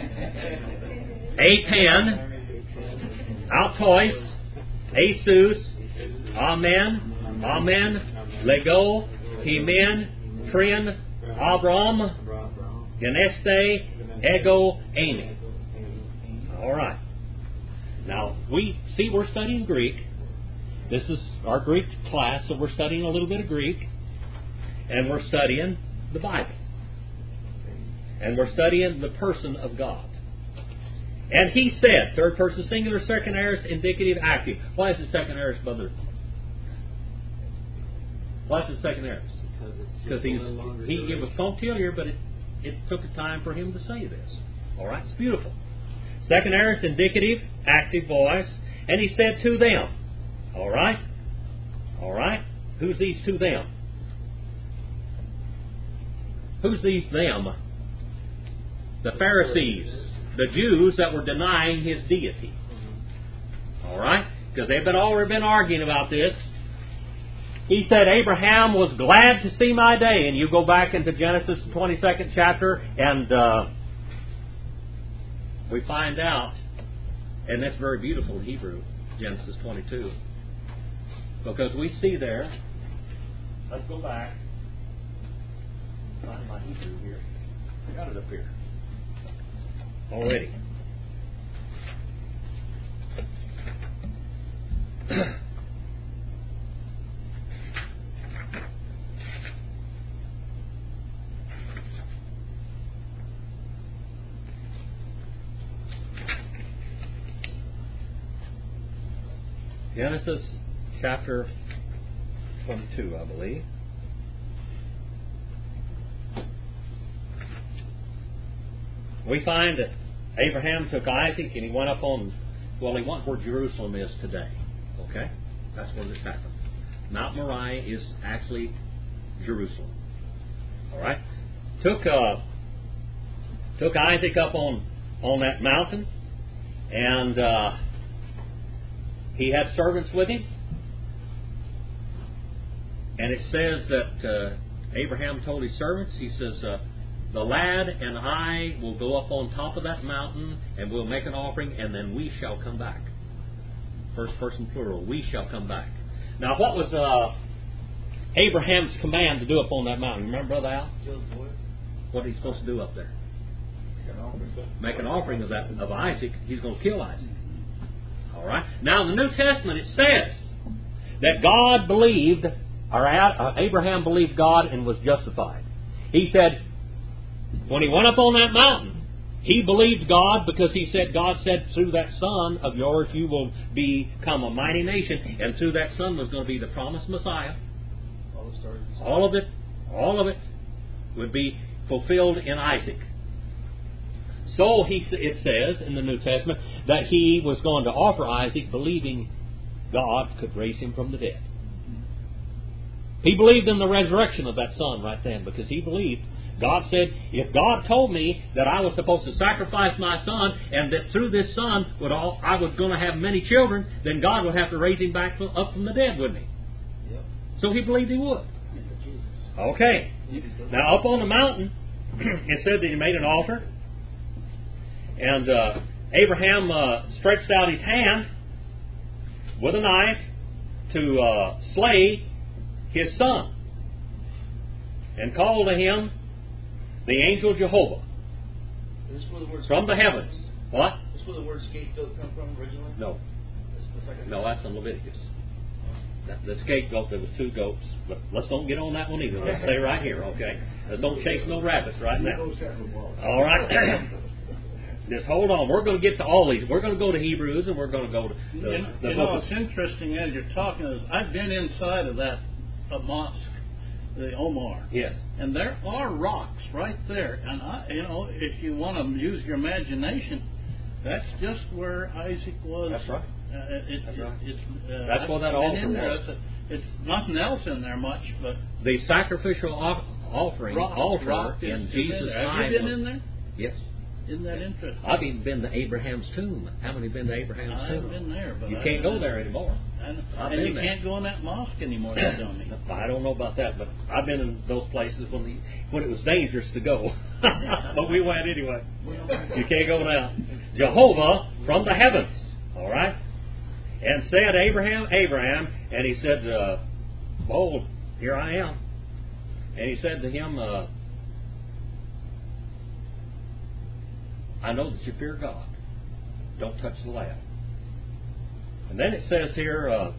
Apen, autois, Jesus, amen, amen, lego, hemen, trin, Abram, geneste, ego, amy. All right. Now, we're studying Greek. This is our Greek class, so we're studying a little bit of Greek. And we're studying the Bible. And we're studying the person of God. And he said, third person singular, second aorist, indicative, active. Why is it second aorist, brother? Why is it second aorist? Because it was punctiliar, but it took a time for him to say this. All right, it's beautiful. Second aorist, indicative, active voice. And he said to them. All right? All right? Who's these to them? Who's these them? The Pharisees. The Jews that were denying his deity. All right? Because they've already been arguing about this. He said, Abraham was glad to see my day. And you go back into Genesis 22nd chapter and we find out, and that's very beautiful in Hebrew, Genesis 22. Because we see there, let's go back. Find my Hebrew here. I got it up here. Already. Genesis chapter 22, I believe. We find that Abraham took Isaac and he went up on, he went where Jerusalem is today. Okay? That's where this happened. Mount Moriah is actually Jerusalem. All right? Took Isaac up on that mountain, and he had servants with him. And it says that Abraham told his servants, he says, the lad and I will go up on top of that mountain and we'll make an offering and then we shall come back. First person plural, we shall come back. Now what was Abraham's command to do up on that mountain? Remember, Brother Al? What are he supposed to do up there? Make an offering of Isaac. He's going to kill Isaac. All right. Now in the New Testament it says that God believed, or Abraham believed God and was justified. He said, when he went up on that mountain, he believed God because he said, God said, through that son of yours you will become a mighty nation, and through that son was going to be the promised Messiah. All of it would be fulfilled in Isaac. So it says in the New Testament that he was going to offer Isaac, believing God could raise him from the dead. He believed in the resurrection of that son right then, because he believed. God said, if God told me that I was supposed to sacrifice my son, and that through this son I was going to have many children, then God would have to raise him back up from the dead, wouldn't he? Yep. So he believed he would. Okay. Now up on the mountain, it said that he made an altar. And Abraham stretched out his hand with a knife to slay his son, and called to him the angel Jehovah Is this where the word from the heavens. What? Is this where the word scapegoat come from originally? No. That's the second. No, that's in Leviticus. The scapegoat, there was 2 goats, but let's don't get on that one either. Let's stay right here, okay? Let's don't chase no rabbits right now. All right? Just hold on. We're going to get to all these. We're going to go to Hebrews, and we're going to go to the book. It's interesting as you're talking. I've been inside of that mosque, the Omar. Yes. And there are rocks right there. And if you want to use your imagination, that's just where Isaac was. That's right. That's right. That's what that altar was. It's nothing else in there much, but The sacrificial offering altar in Jesus' time. Have you been in there? Yes. Isn't that interesting? I've even been to Abraham's tomb. How many have been to Abraham's I tomb? haven't been there, but You I've can't been go there anymore. I've And been you there. can't go in that mosque anymore, they tell me. I don't know about that, but I've been in those places when it was dangerous to go. But we went anyway. You can't go now. Jehovah from the heavens. All right? And said, Abraham, and he said, behold, here I am. And he said to him, I know that you fear God. Don't touch the lad. And then it says here,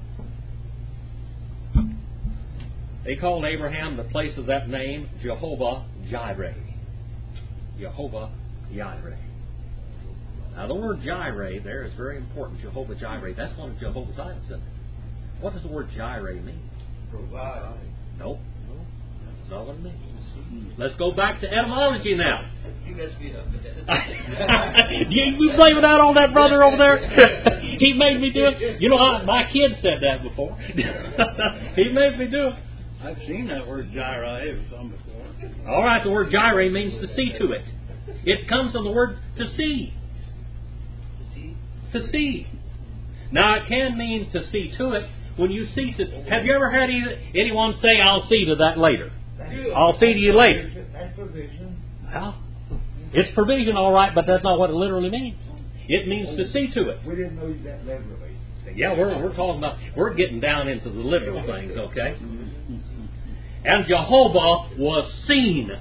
they called Abraham the place of that name Jehovah Jireh. Jehovah Jireh. Now the word Jireh there is very important. Jehovah Jireh. That's one of Jehovah's idols, isn't it? What does the word Jireh mean? Provide. Nope. That's not what it means. Let's go back to etymology now. You messed me up. You blaming that on that brother over there? He made me do it. You know, my kid said that before. He made me do it. I've seen that word Jireh or some before. All right, the word Jireh means to see to it. It comes from the word to see. To see. Now, it can mean to see to it when you see to. Have you ever had anyone say, I'll see to that later? I'll see to you later. That's provision. Well, it's provision, all right, but that's not what it literally means. It means to see to it. We didn't know that literally. Yeah, we're talking about, we're getting down into the literal things, okay? And Jehovah was seen.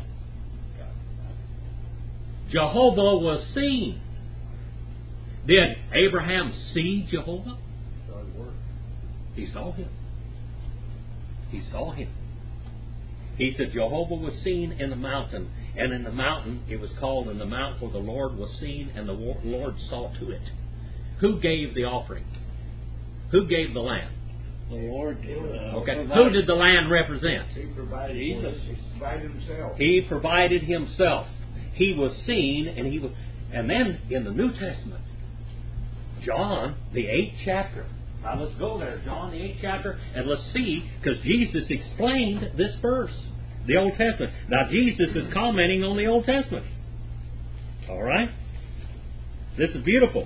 Jehovah was seen. Did Abraham see Jehovah? He saw him. He saw him. He said Jehovah was seen in the mountain, and in the mountain, it was called in the mount where the Lord was seen, and the Lord saw to it. Who gave the offering? Who gave the land? The Lord did. Okay. Who did the land represent? He provided Jesus. He provided himself. He provided himself. He was seen, and then in the New Testament, John, the 8th chapter. Now let's go there, John, the 8th chapter, and let's see, because Jesus explained this verse, the Old Testament. Now Jesus is commenting on the Old Testament. All right? This is beautiful.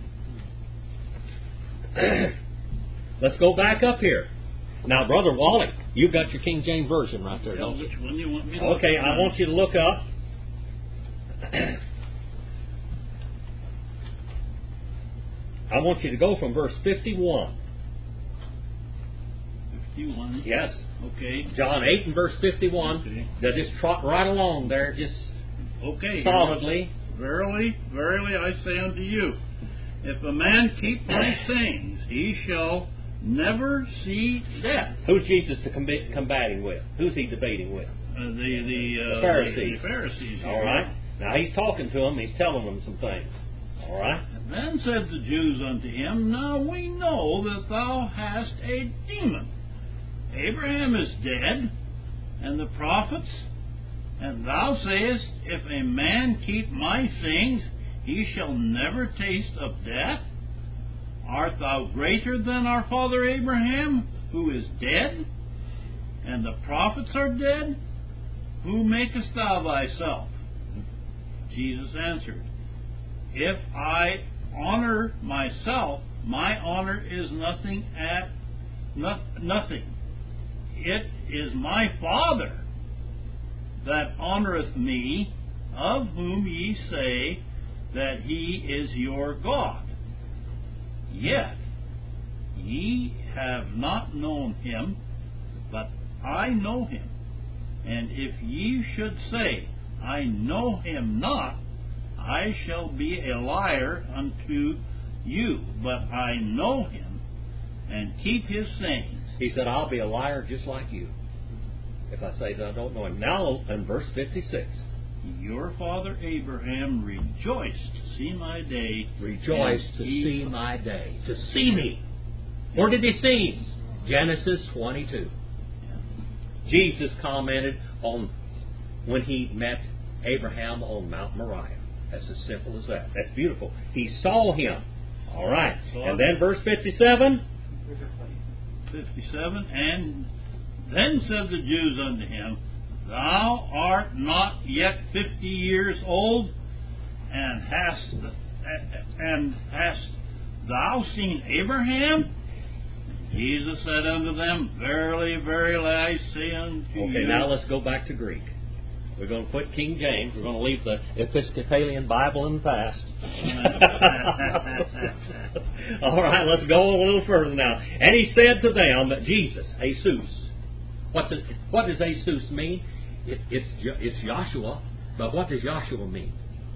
Let's go back up here. Now, Brother Wally, you've got your King James Version right there, don't you? Which one you want me to look Okay, at? I want you to look up. I want you to go from verse 51. 51. Yes. Okay. John 8 and verse 51. Okay. They'll just trot right along there, just Okay. solidly. Verily, verily, I say unto you, if a man keep my sayings, he shall never see death. Who's Jesus combating with? Who's he debating with? The Pharisees. The Pharisees. All right. Now he's talking to them. He's telling them some things. All right. Then said the Jews unto him, Now we know that thou hast a demon. Abraham is dead, and the prophets, and thou sayest, If a man keep my sayings, he shall never taste of death. Art thou greater than our father Abraham, who is dead? And the prophets are dead? Who makest thou thyself? Jesus answered, If I honor myself, my honor is nothing. It is my Father that honoreth me, of whom ye say that he is your God. Yet ye have not known him, but I know him. And if ye should say, I know him not, I shall be a liar unto you, but I know him, and keep his sayings. He said, I'll be a liar just like you if I say that I don't know him. Now, in verse 56. Your father Abraham rejoiced to see my day. Rejoiced to see my day. To see me. Where did he see him? Genesis 22. Jesus commented on when he met Abraham on Mount Moriah. That's as simple as that. That's beautiful. He saw him. All right. And then verse 57. 57. And then said the Jews unto him, Thou art not yet 50 years old, and hast thou seen Abraham? Jesus said unto them, Verily, verily, I say unto you. Okay, now let's go back to Greek. We're going to put King James. We're going to leave the Episcopalian Bible in the past. All right, let's go a little further now. And he said to them, Jesus, Jesus. What does Jesus mean? It's Joshua, but what does Joshua mean?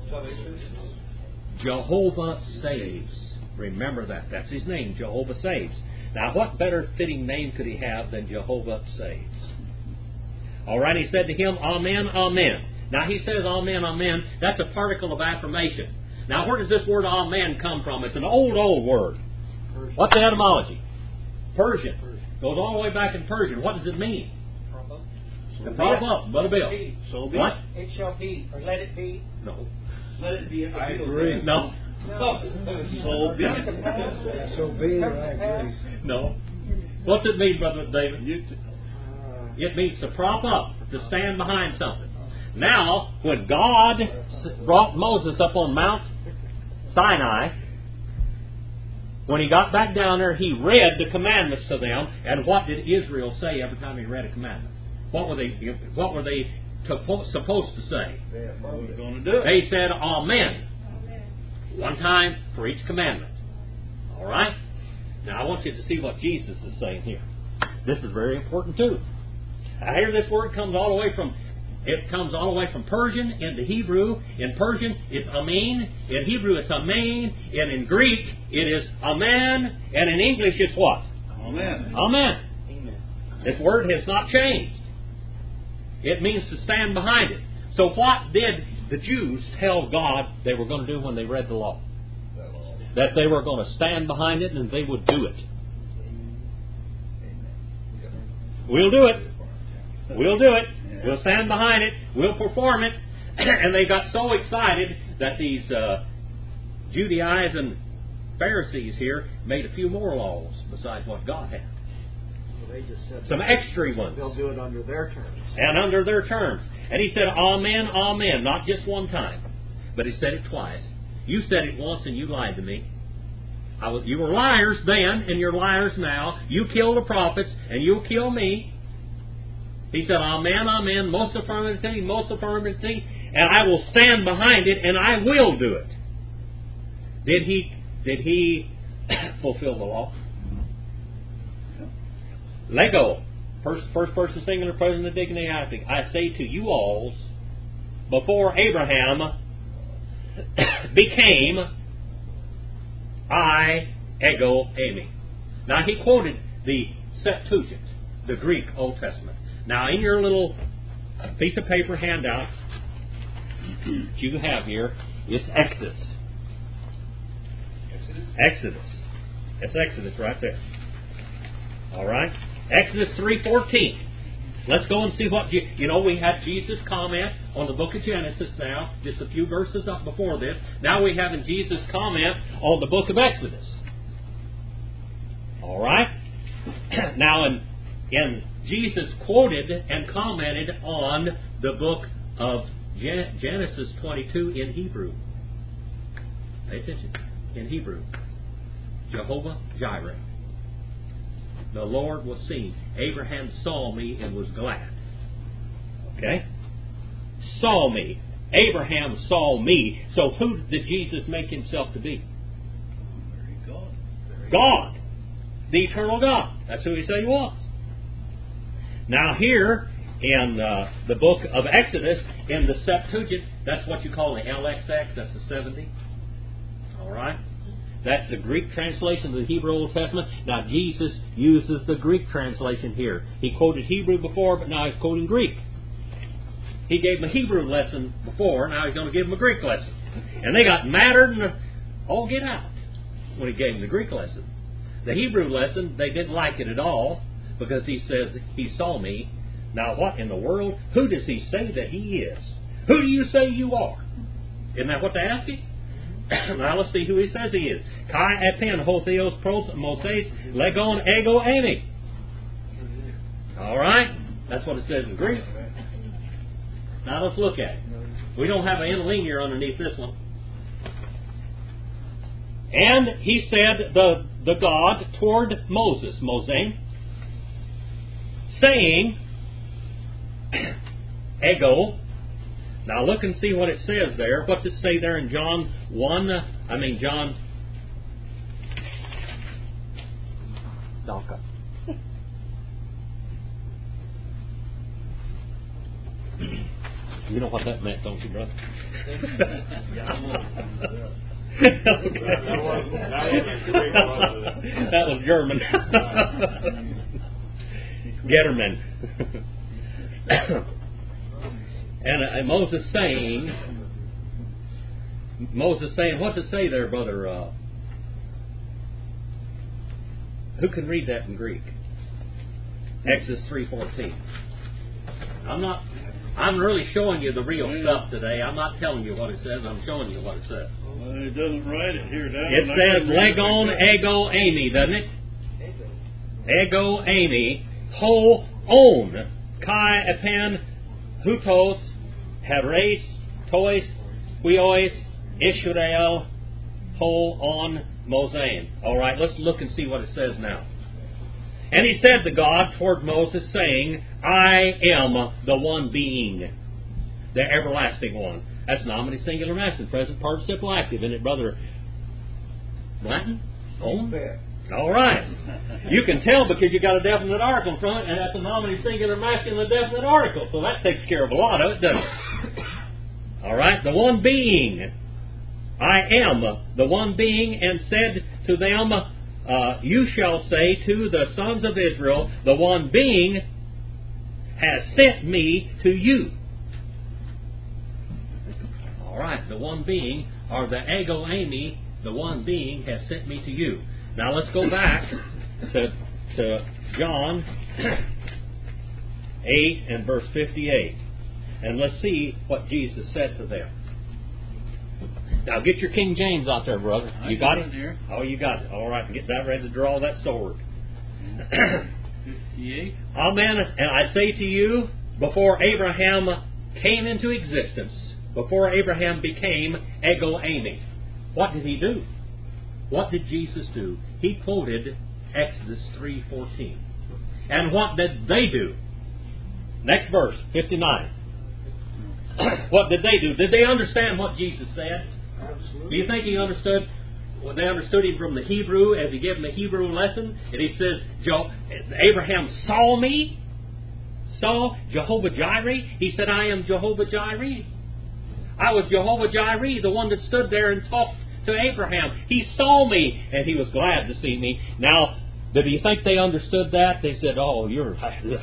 Jehovah saves. Remember that. That's his name, Jehovah saves. Now, what better fitting name could he have than Jehovah saves? All right, he said to him, Amen, Amen. Now, he says Amen, Amen. That's a particle of affirmation. Now, where does this word Amen come from? It's an old word. Persian. What's the etymology? Persian. Goes all the way back in Persian. What does it mean? Prop up. To prop up, Brother Bill. So be What? It shall be, or let it be. No. Let it be. I agree. No. No. So be Come to pass. So be it, Come I to pass. agree. No. What's it mean, Brother David? It means to prop up, to stand behind something. Now, when God brought Moses up on Mount Sinai, when he got back down there, he read the commandments to them. And what did Israel say every time he read a commandment? What were they supposed to say? what we're going to do. They said, Amen. One time for each commandment. All right? Now, I want you to see what Jesus is saying here. This is very important, too. I hear this word comes all the way from Persian into Hebrew. In Persian, it's Amen. In Hebrew, it's Amen. And in Greek, it is Amen. And in English, it's what? Amen. Amen. Amen. This word has not changed. It means to stand behind it. So what did the Jews tell God they were going to do when they read the law? That they were going to stand behind it and they would do it. We'll do it. We'll do it. We'll stand behind it. We'll perform it. And they got so excited that these Judaizing Pharisees here made a few more laws besides what God had. Well, they just said Some extra ones. they'll do it under their terms. And under their terms. And he said, Amen, Amen. Not just one time. But he said it twice. You said it once and you lied to me. You were liars then and you're liars now. You killed the prophets and you'll kill me. He said, Amen, Amen, most affirmative thing, most affirmative thing, and I will stand behind it and I will do it. Did he fulfill the law? Lego. First person singular, present the dignity. I say to you alls, before Abraham became I, ego, eimi. Now he quoted the Septuagint, the Greek Old Testament. Now in your little piece of paper handout that you have here, it's Exodus. Exodus. It's Exodus right there. All right? Exodus 3:14. Let's go and see what, we had Jesus' comment on the book of Genesis now, just a few verses up before this. Now we have Jesus' comment on the book of Exodus. All right? Now, in Jesus quoted and commented on the book of Genesis 22 in Hebrew. Pay attention. In Hebrew. Jehovah Jireh. The Lord was seen. Abraham saw me and was glad. Okay? Saw me. Abraham saw me. So who did Jesus make himself to be? God. The eternal God. That's who he said he was. Now here in the book of Exodus, in the Septuagint, that's what you call the LXX, that's the 70. Alright? That's the Greek translation of the Hebrew Old Testament. Now Jesus uses the Greek translation here. He quoted Hebrew before, but now he's quoting Greek. He gave him a Hebrew lesson before, now he's going to give him a Greek lesson. And they got madder than all get out when he gave him the Greek lesson. The Hebrew lesson, they didn't like it at all, because he says, he saw me. Now what in the world? Who does he say that he is? Who do you say you are? Isn't that what they ask him? Now let's see who he says he is. Kai epen ho theos pros moses legon ego eimi. Alright? That's what it says in Greek. Now let's look at it. We don't have an interlinear underneath this one. And he said, the God toward Moses, Moses, saying, ego. Now look and see what it says there. What's it say there in John 1? John. Dalka. You know what that meant, don't you, brother? That was German. Getterman. And Moses saying, what's it say there, brother? Who can read that in Greek? Exodus 3:14. I'm really showing you the real stuff today. I'm not telling you what it says. I'm showing you what it says. Well, it doesn't write it here down. It says legon ego eimi, doesn't it? Ego eimi, ho on, kai epen, hutos, heres, tois, huios, Israel, ho on, Moses. All right, let's look and see what it says now. And he said to God toward Moses, saying, I am the one being, the everlasting one. That's nominative singular masculine, present participle active. Isn't it, brother? Latin? On? All right. You can tell because you got a definite article in front, and that's a nominative singular masculine and a definite article. So that takes care of a lot of it, doesn't it? All right. The one being. I am the one being, and said to them, you shall say to the sons of Israel, the one being has sent me to you. All right, the one being, or the ego eimi, the one being has sent me to you. Now let's go back to John 8 and verse 58, and let's see what Jesus said to them. Now get your King James out there, brother. You got it? Here. Oh, you got it. All right, get that ready to draw that sword. 58. Amen. And I say to you, before Abraham came into existence, before Abraham became ego eimi, what did he do? What did Jesus do? He quoted Exodus 3:14. And what did they do? Next verse, 59. What did they do? Did they understand what Jesus said? Absolutely. Do you think he understood? Well, they understood him from the Hebrew as he gave them a Hebrew lesson. And he says, Abraham saw me. Saw Jehovah Jireh. He said, I am Jehovah Jireh. I was Jehovah Jireh, the one that stood there and talked to Abraham. He saw me, and he was glad to see me. Now, do you think they understood that? They said, oh, you're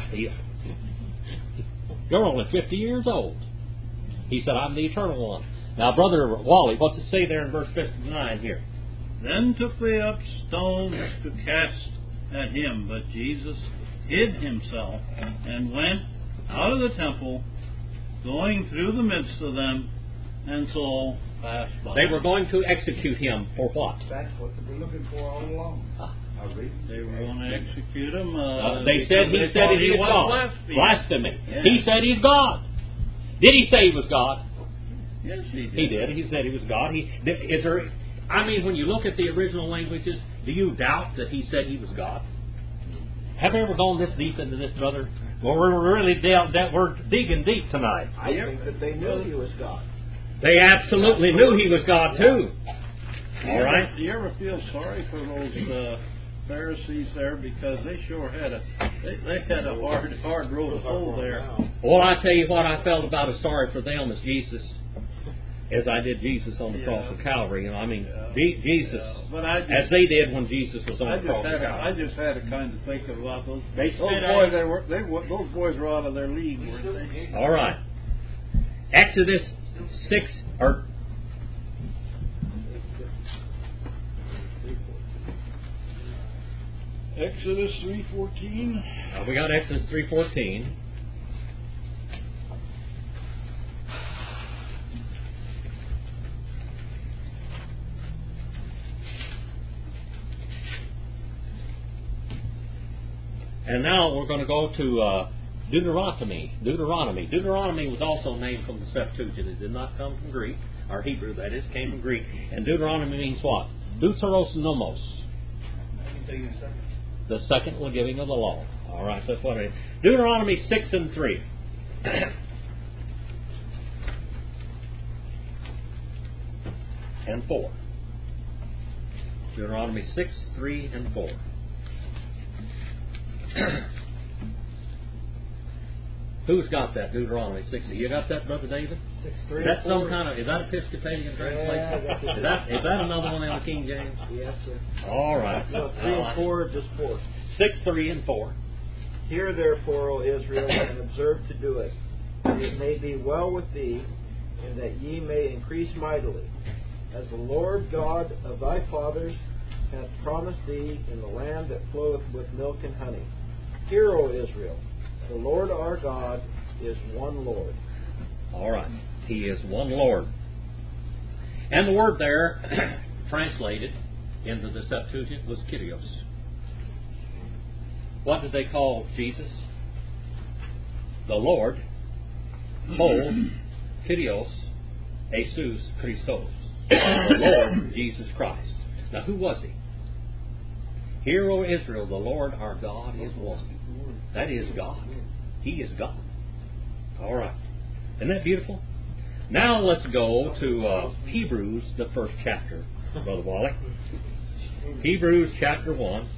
only 50 years old. He said, I'm the eternal one. Now, Brother Wally, what's it say there in verse 59 here? Then took they up stones to cast at him, but Jesus hid himself and went out of the temple, going through the midst of them, and so passed by. They were going to execute him for what? That's what they were looking for all along. They were going to execute him. They said he said he was God. Blasphemy. Yeah. He said he's God. Did he say he was God? Yes, he did. He did. He said he was God. When you look at the original languages, do you doubt that he said he was God? Have you ever gone this deep into this, brother? Well, we're really we're digging deep tonight. I think that they knew he was God. They absolutely knew He was God too. All right? Do you ever feel sorry for those Pharisees there, because they sure had a hard road to hoe there. Well, I tell you what I felt about as sorry for them as Jesus, as I did Jesus on the cross of Calvary. You know, I mean, Jesus, but as they did when Jesus was on the cross of Calvary. I just had to kind of think about those. Those boys were out of their league, weren't they? All right, Exodus 6 or. Exodus 3:14. We got Exodus 3:14. And now we're going to go to Deuteronomy. Deuteronomy was also named from the Septuagint. It did not come from Greek, or Hebrew, that is, came from Greek. And Deuteronomy means what? Deuteros nomos. I can tell you in a second. The second giving of the law. All right, that's what it is. Deuteronomy 6 and 3. and 4. Deuteronomy 6, 3, and 4. Who's got that? Deuteronomy 6. You got that, Brother David? 6, 3, is that some 4. kind of? Is that Episcopalian translation? Yeah, is that another one in the King James? Yes, sir. All right. No, 3 and 4, just 4. 6, 3, and 4. Hear therefore, O Israel, and observe to do it, that it may be well with thee, and that ye may increase mightily, as the Lord God of thy fathers hath promised thee in the land that floweth with milk and honey. Hear, O Israel, the Lord our God is one Lord. All right. He is one Lord. And the word there, translated into the Septuagint, was Kyrios. What did they call Jesus? The Lord, Ho, Kyrios, Jesus Christos. The Lord Jesus Christ. Now, who was He? Hear, O Israel, the Lord our God is one. That is God. He is God. All right. Isn't that beautiful? Now let's go to Hebrews, the first chapter, Brother Wally. Hebrews chapter 1.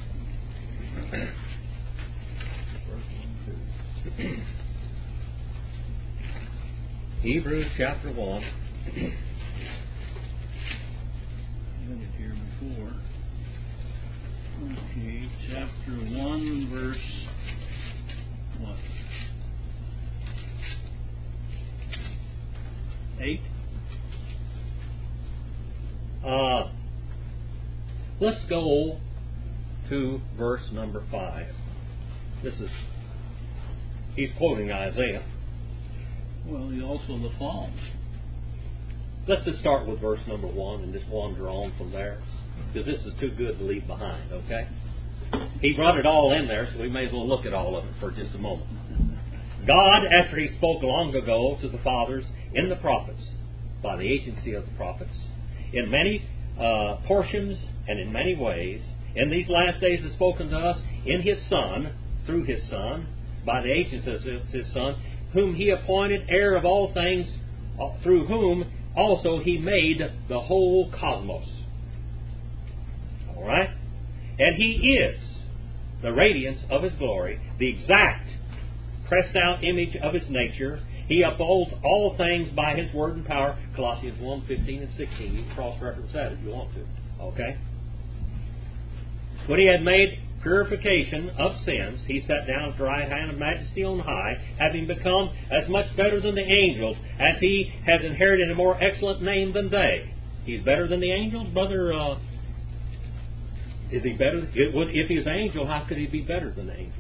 Hebrews chapter 1. Had it here before. Okay, chapter 1, verse what? 8? Let's go to verse number 5. He's quoting Isaiah. Well, he also the Psalms. Let's just start with verse number 1 and just wander on from there, because this is too good to leave behind, okay? He brought it all in there, so we may as well look at all of it for just a moment. God, after He spoke long ago to the fathers in the prophets, by the agency of the prophets, in many portions and in many ways, in these last days has spoken to us in His Son, through His Son, by the agency of His Son, whom He appointed heir of all things, through whom also He made the whole cosmos. All right? And He is the radiance of His glory, the exact pressed out image of His nature. He upholds all things by His word and power. Colossians 1, 15 and 16. You can cross-reference that if you want to. Okay? When He had made purification of sins, He sat down at the right hand of majesty on high, having become as much better than the angels, as He has inherited a more excellent name than they. He's better than the angels, brother. Is He better? If He's an angel, how could He be better than the angels?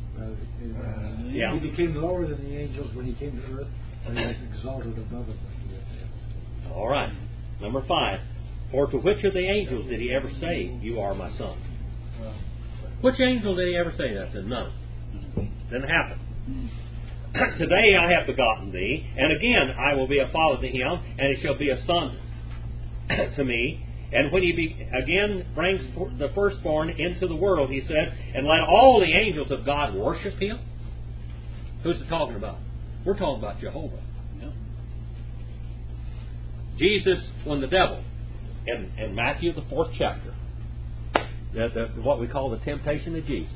He became lower than the angels when He came to earth, and He was exalted above them. All right. Number 5. For to which of the angels did He ever say, "You are my son"? Which angel did He ever say that to? None. Didn't happen. Today I have begotten thee, and again I will be a father to him, and he shall be a son to me. And when He again brings the firstborn into the world, He says, and let all the angels of God worship Him. Who's it talking about? We're talking about Jehovah. Yep. Jesus, when the devil, in Matthew the 4th chapter, what we call the temptation of Jesus.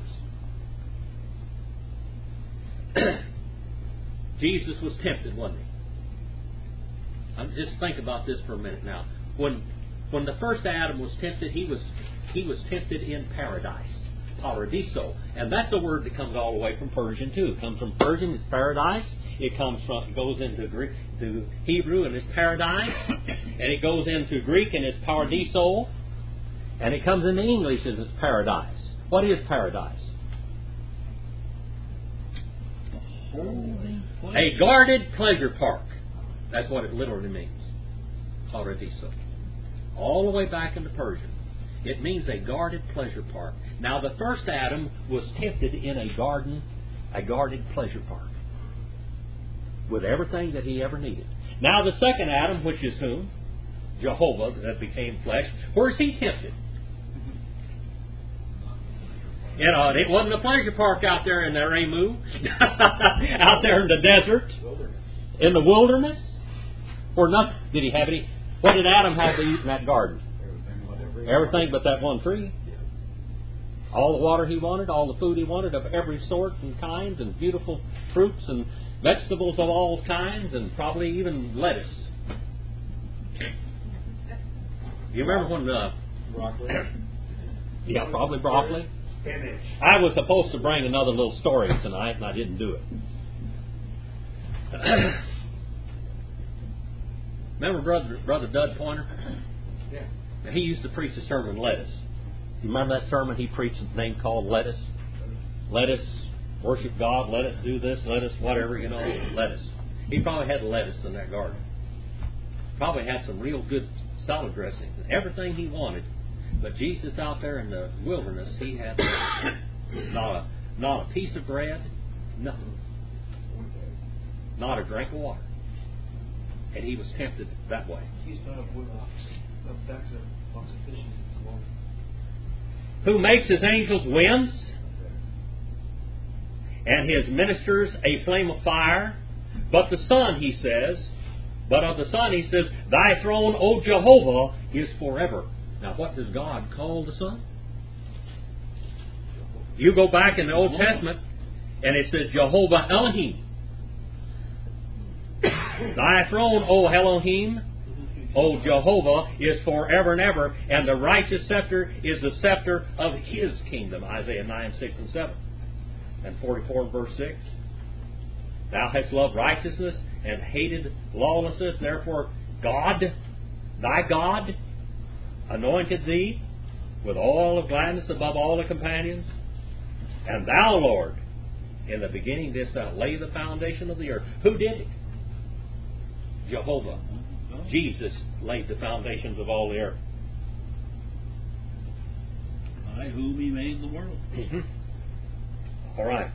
Jesus was tempted, wasn't he? Just think about this for a minute now. When the first Adam was tempted, he was tempted in paradise, paradiso, and that's a word that comes all the way from Persian too. It comes from Persian, it's paradise. It goes into Greek, to Hebrew, and it's paradise, and it goes into Greek, and it's paradiso, and it comes into English as it's paradise. What is paradise? A guarded pleasure park. That's what it literally means. Paradiso. All the way back into Persian. It means a guarded pleasure park. Now, the first Adam was tempted in a garden, a guarded pleasure park, with everything that he ever needed. Now, the second Adam, which is whom? Jehovah, that became flesh. Where's he tempted? You know, it wasn't a pleasure park out there in the Ramu, out there in the desert, in the wilderness, or nothing. Did he have any? What did Adam have to eat in that garden? Everything but that one tree. All the water he wanted, all the food he wanted of every sort and kinds, and beautiful fruits and vegetables of all kinds, and probably even lettuce. You remember when Broccoli. Yeah, probably broccoli. I was supposed to bring another little story tonight, and I didn't do it. Remember Brother Dud Pointer? Yeah. He used to preach a sermon, Lettuce. You remember that sermon he preached, a name called Lettuce? Lettuce, worship God, let us do this, let us whatever, you know, lettuce. He probably had lettuce in that garden. Probably had some real good salad dressing, everything he wanted. But Jesus out there in the wilderness, he had not a piece of bread, nothing. Not a drink of water. And he was tempted that way. He's not a wood ox. That's a box of fishes. Who makes his angels winds, and his ministers a flame of fire. But the Son, he says, but of the Son, he says, Thy throne, O Jehovah, is forever. Now, what does God call the Son? You go back in the Old Testament, and it says Jehovah Elohim. Thy throne, O Elohim, O Jehovah, is forever and ever, and the righteous scepter is the scepter of His kingdom. Isaiah 9, 6, and 7. And 44 verse 6. Thou hast loved righteousness and hated lawlessness. Therefore God, thy God, anointed thee with oil of gladness above all the companions. And thou, Lord, in the beginning didst thou lay the foundation of the earth. Who did it? Jehovah. Jesus laid the foundations of all the earth. By whom he made the world. Mm-hmm. All right.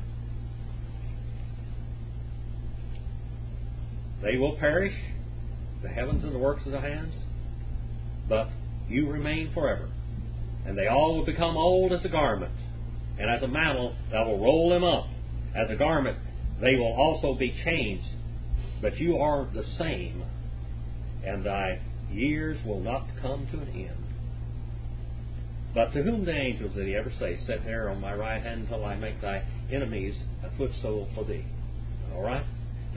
They will perish, the heavens and the works of the hands, but you remain forever. And they all will become old as a garment, and as a mantle thou will roll them up. As a garment they will also be changed, but you are the same, and thy years will not come to an end. But to whom the angels did he ever say, Sit there on my right hand until I make thy enemies a footstool for thee? All right?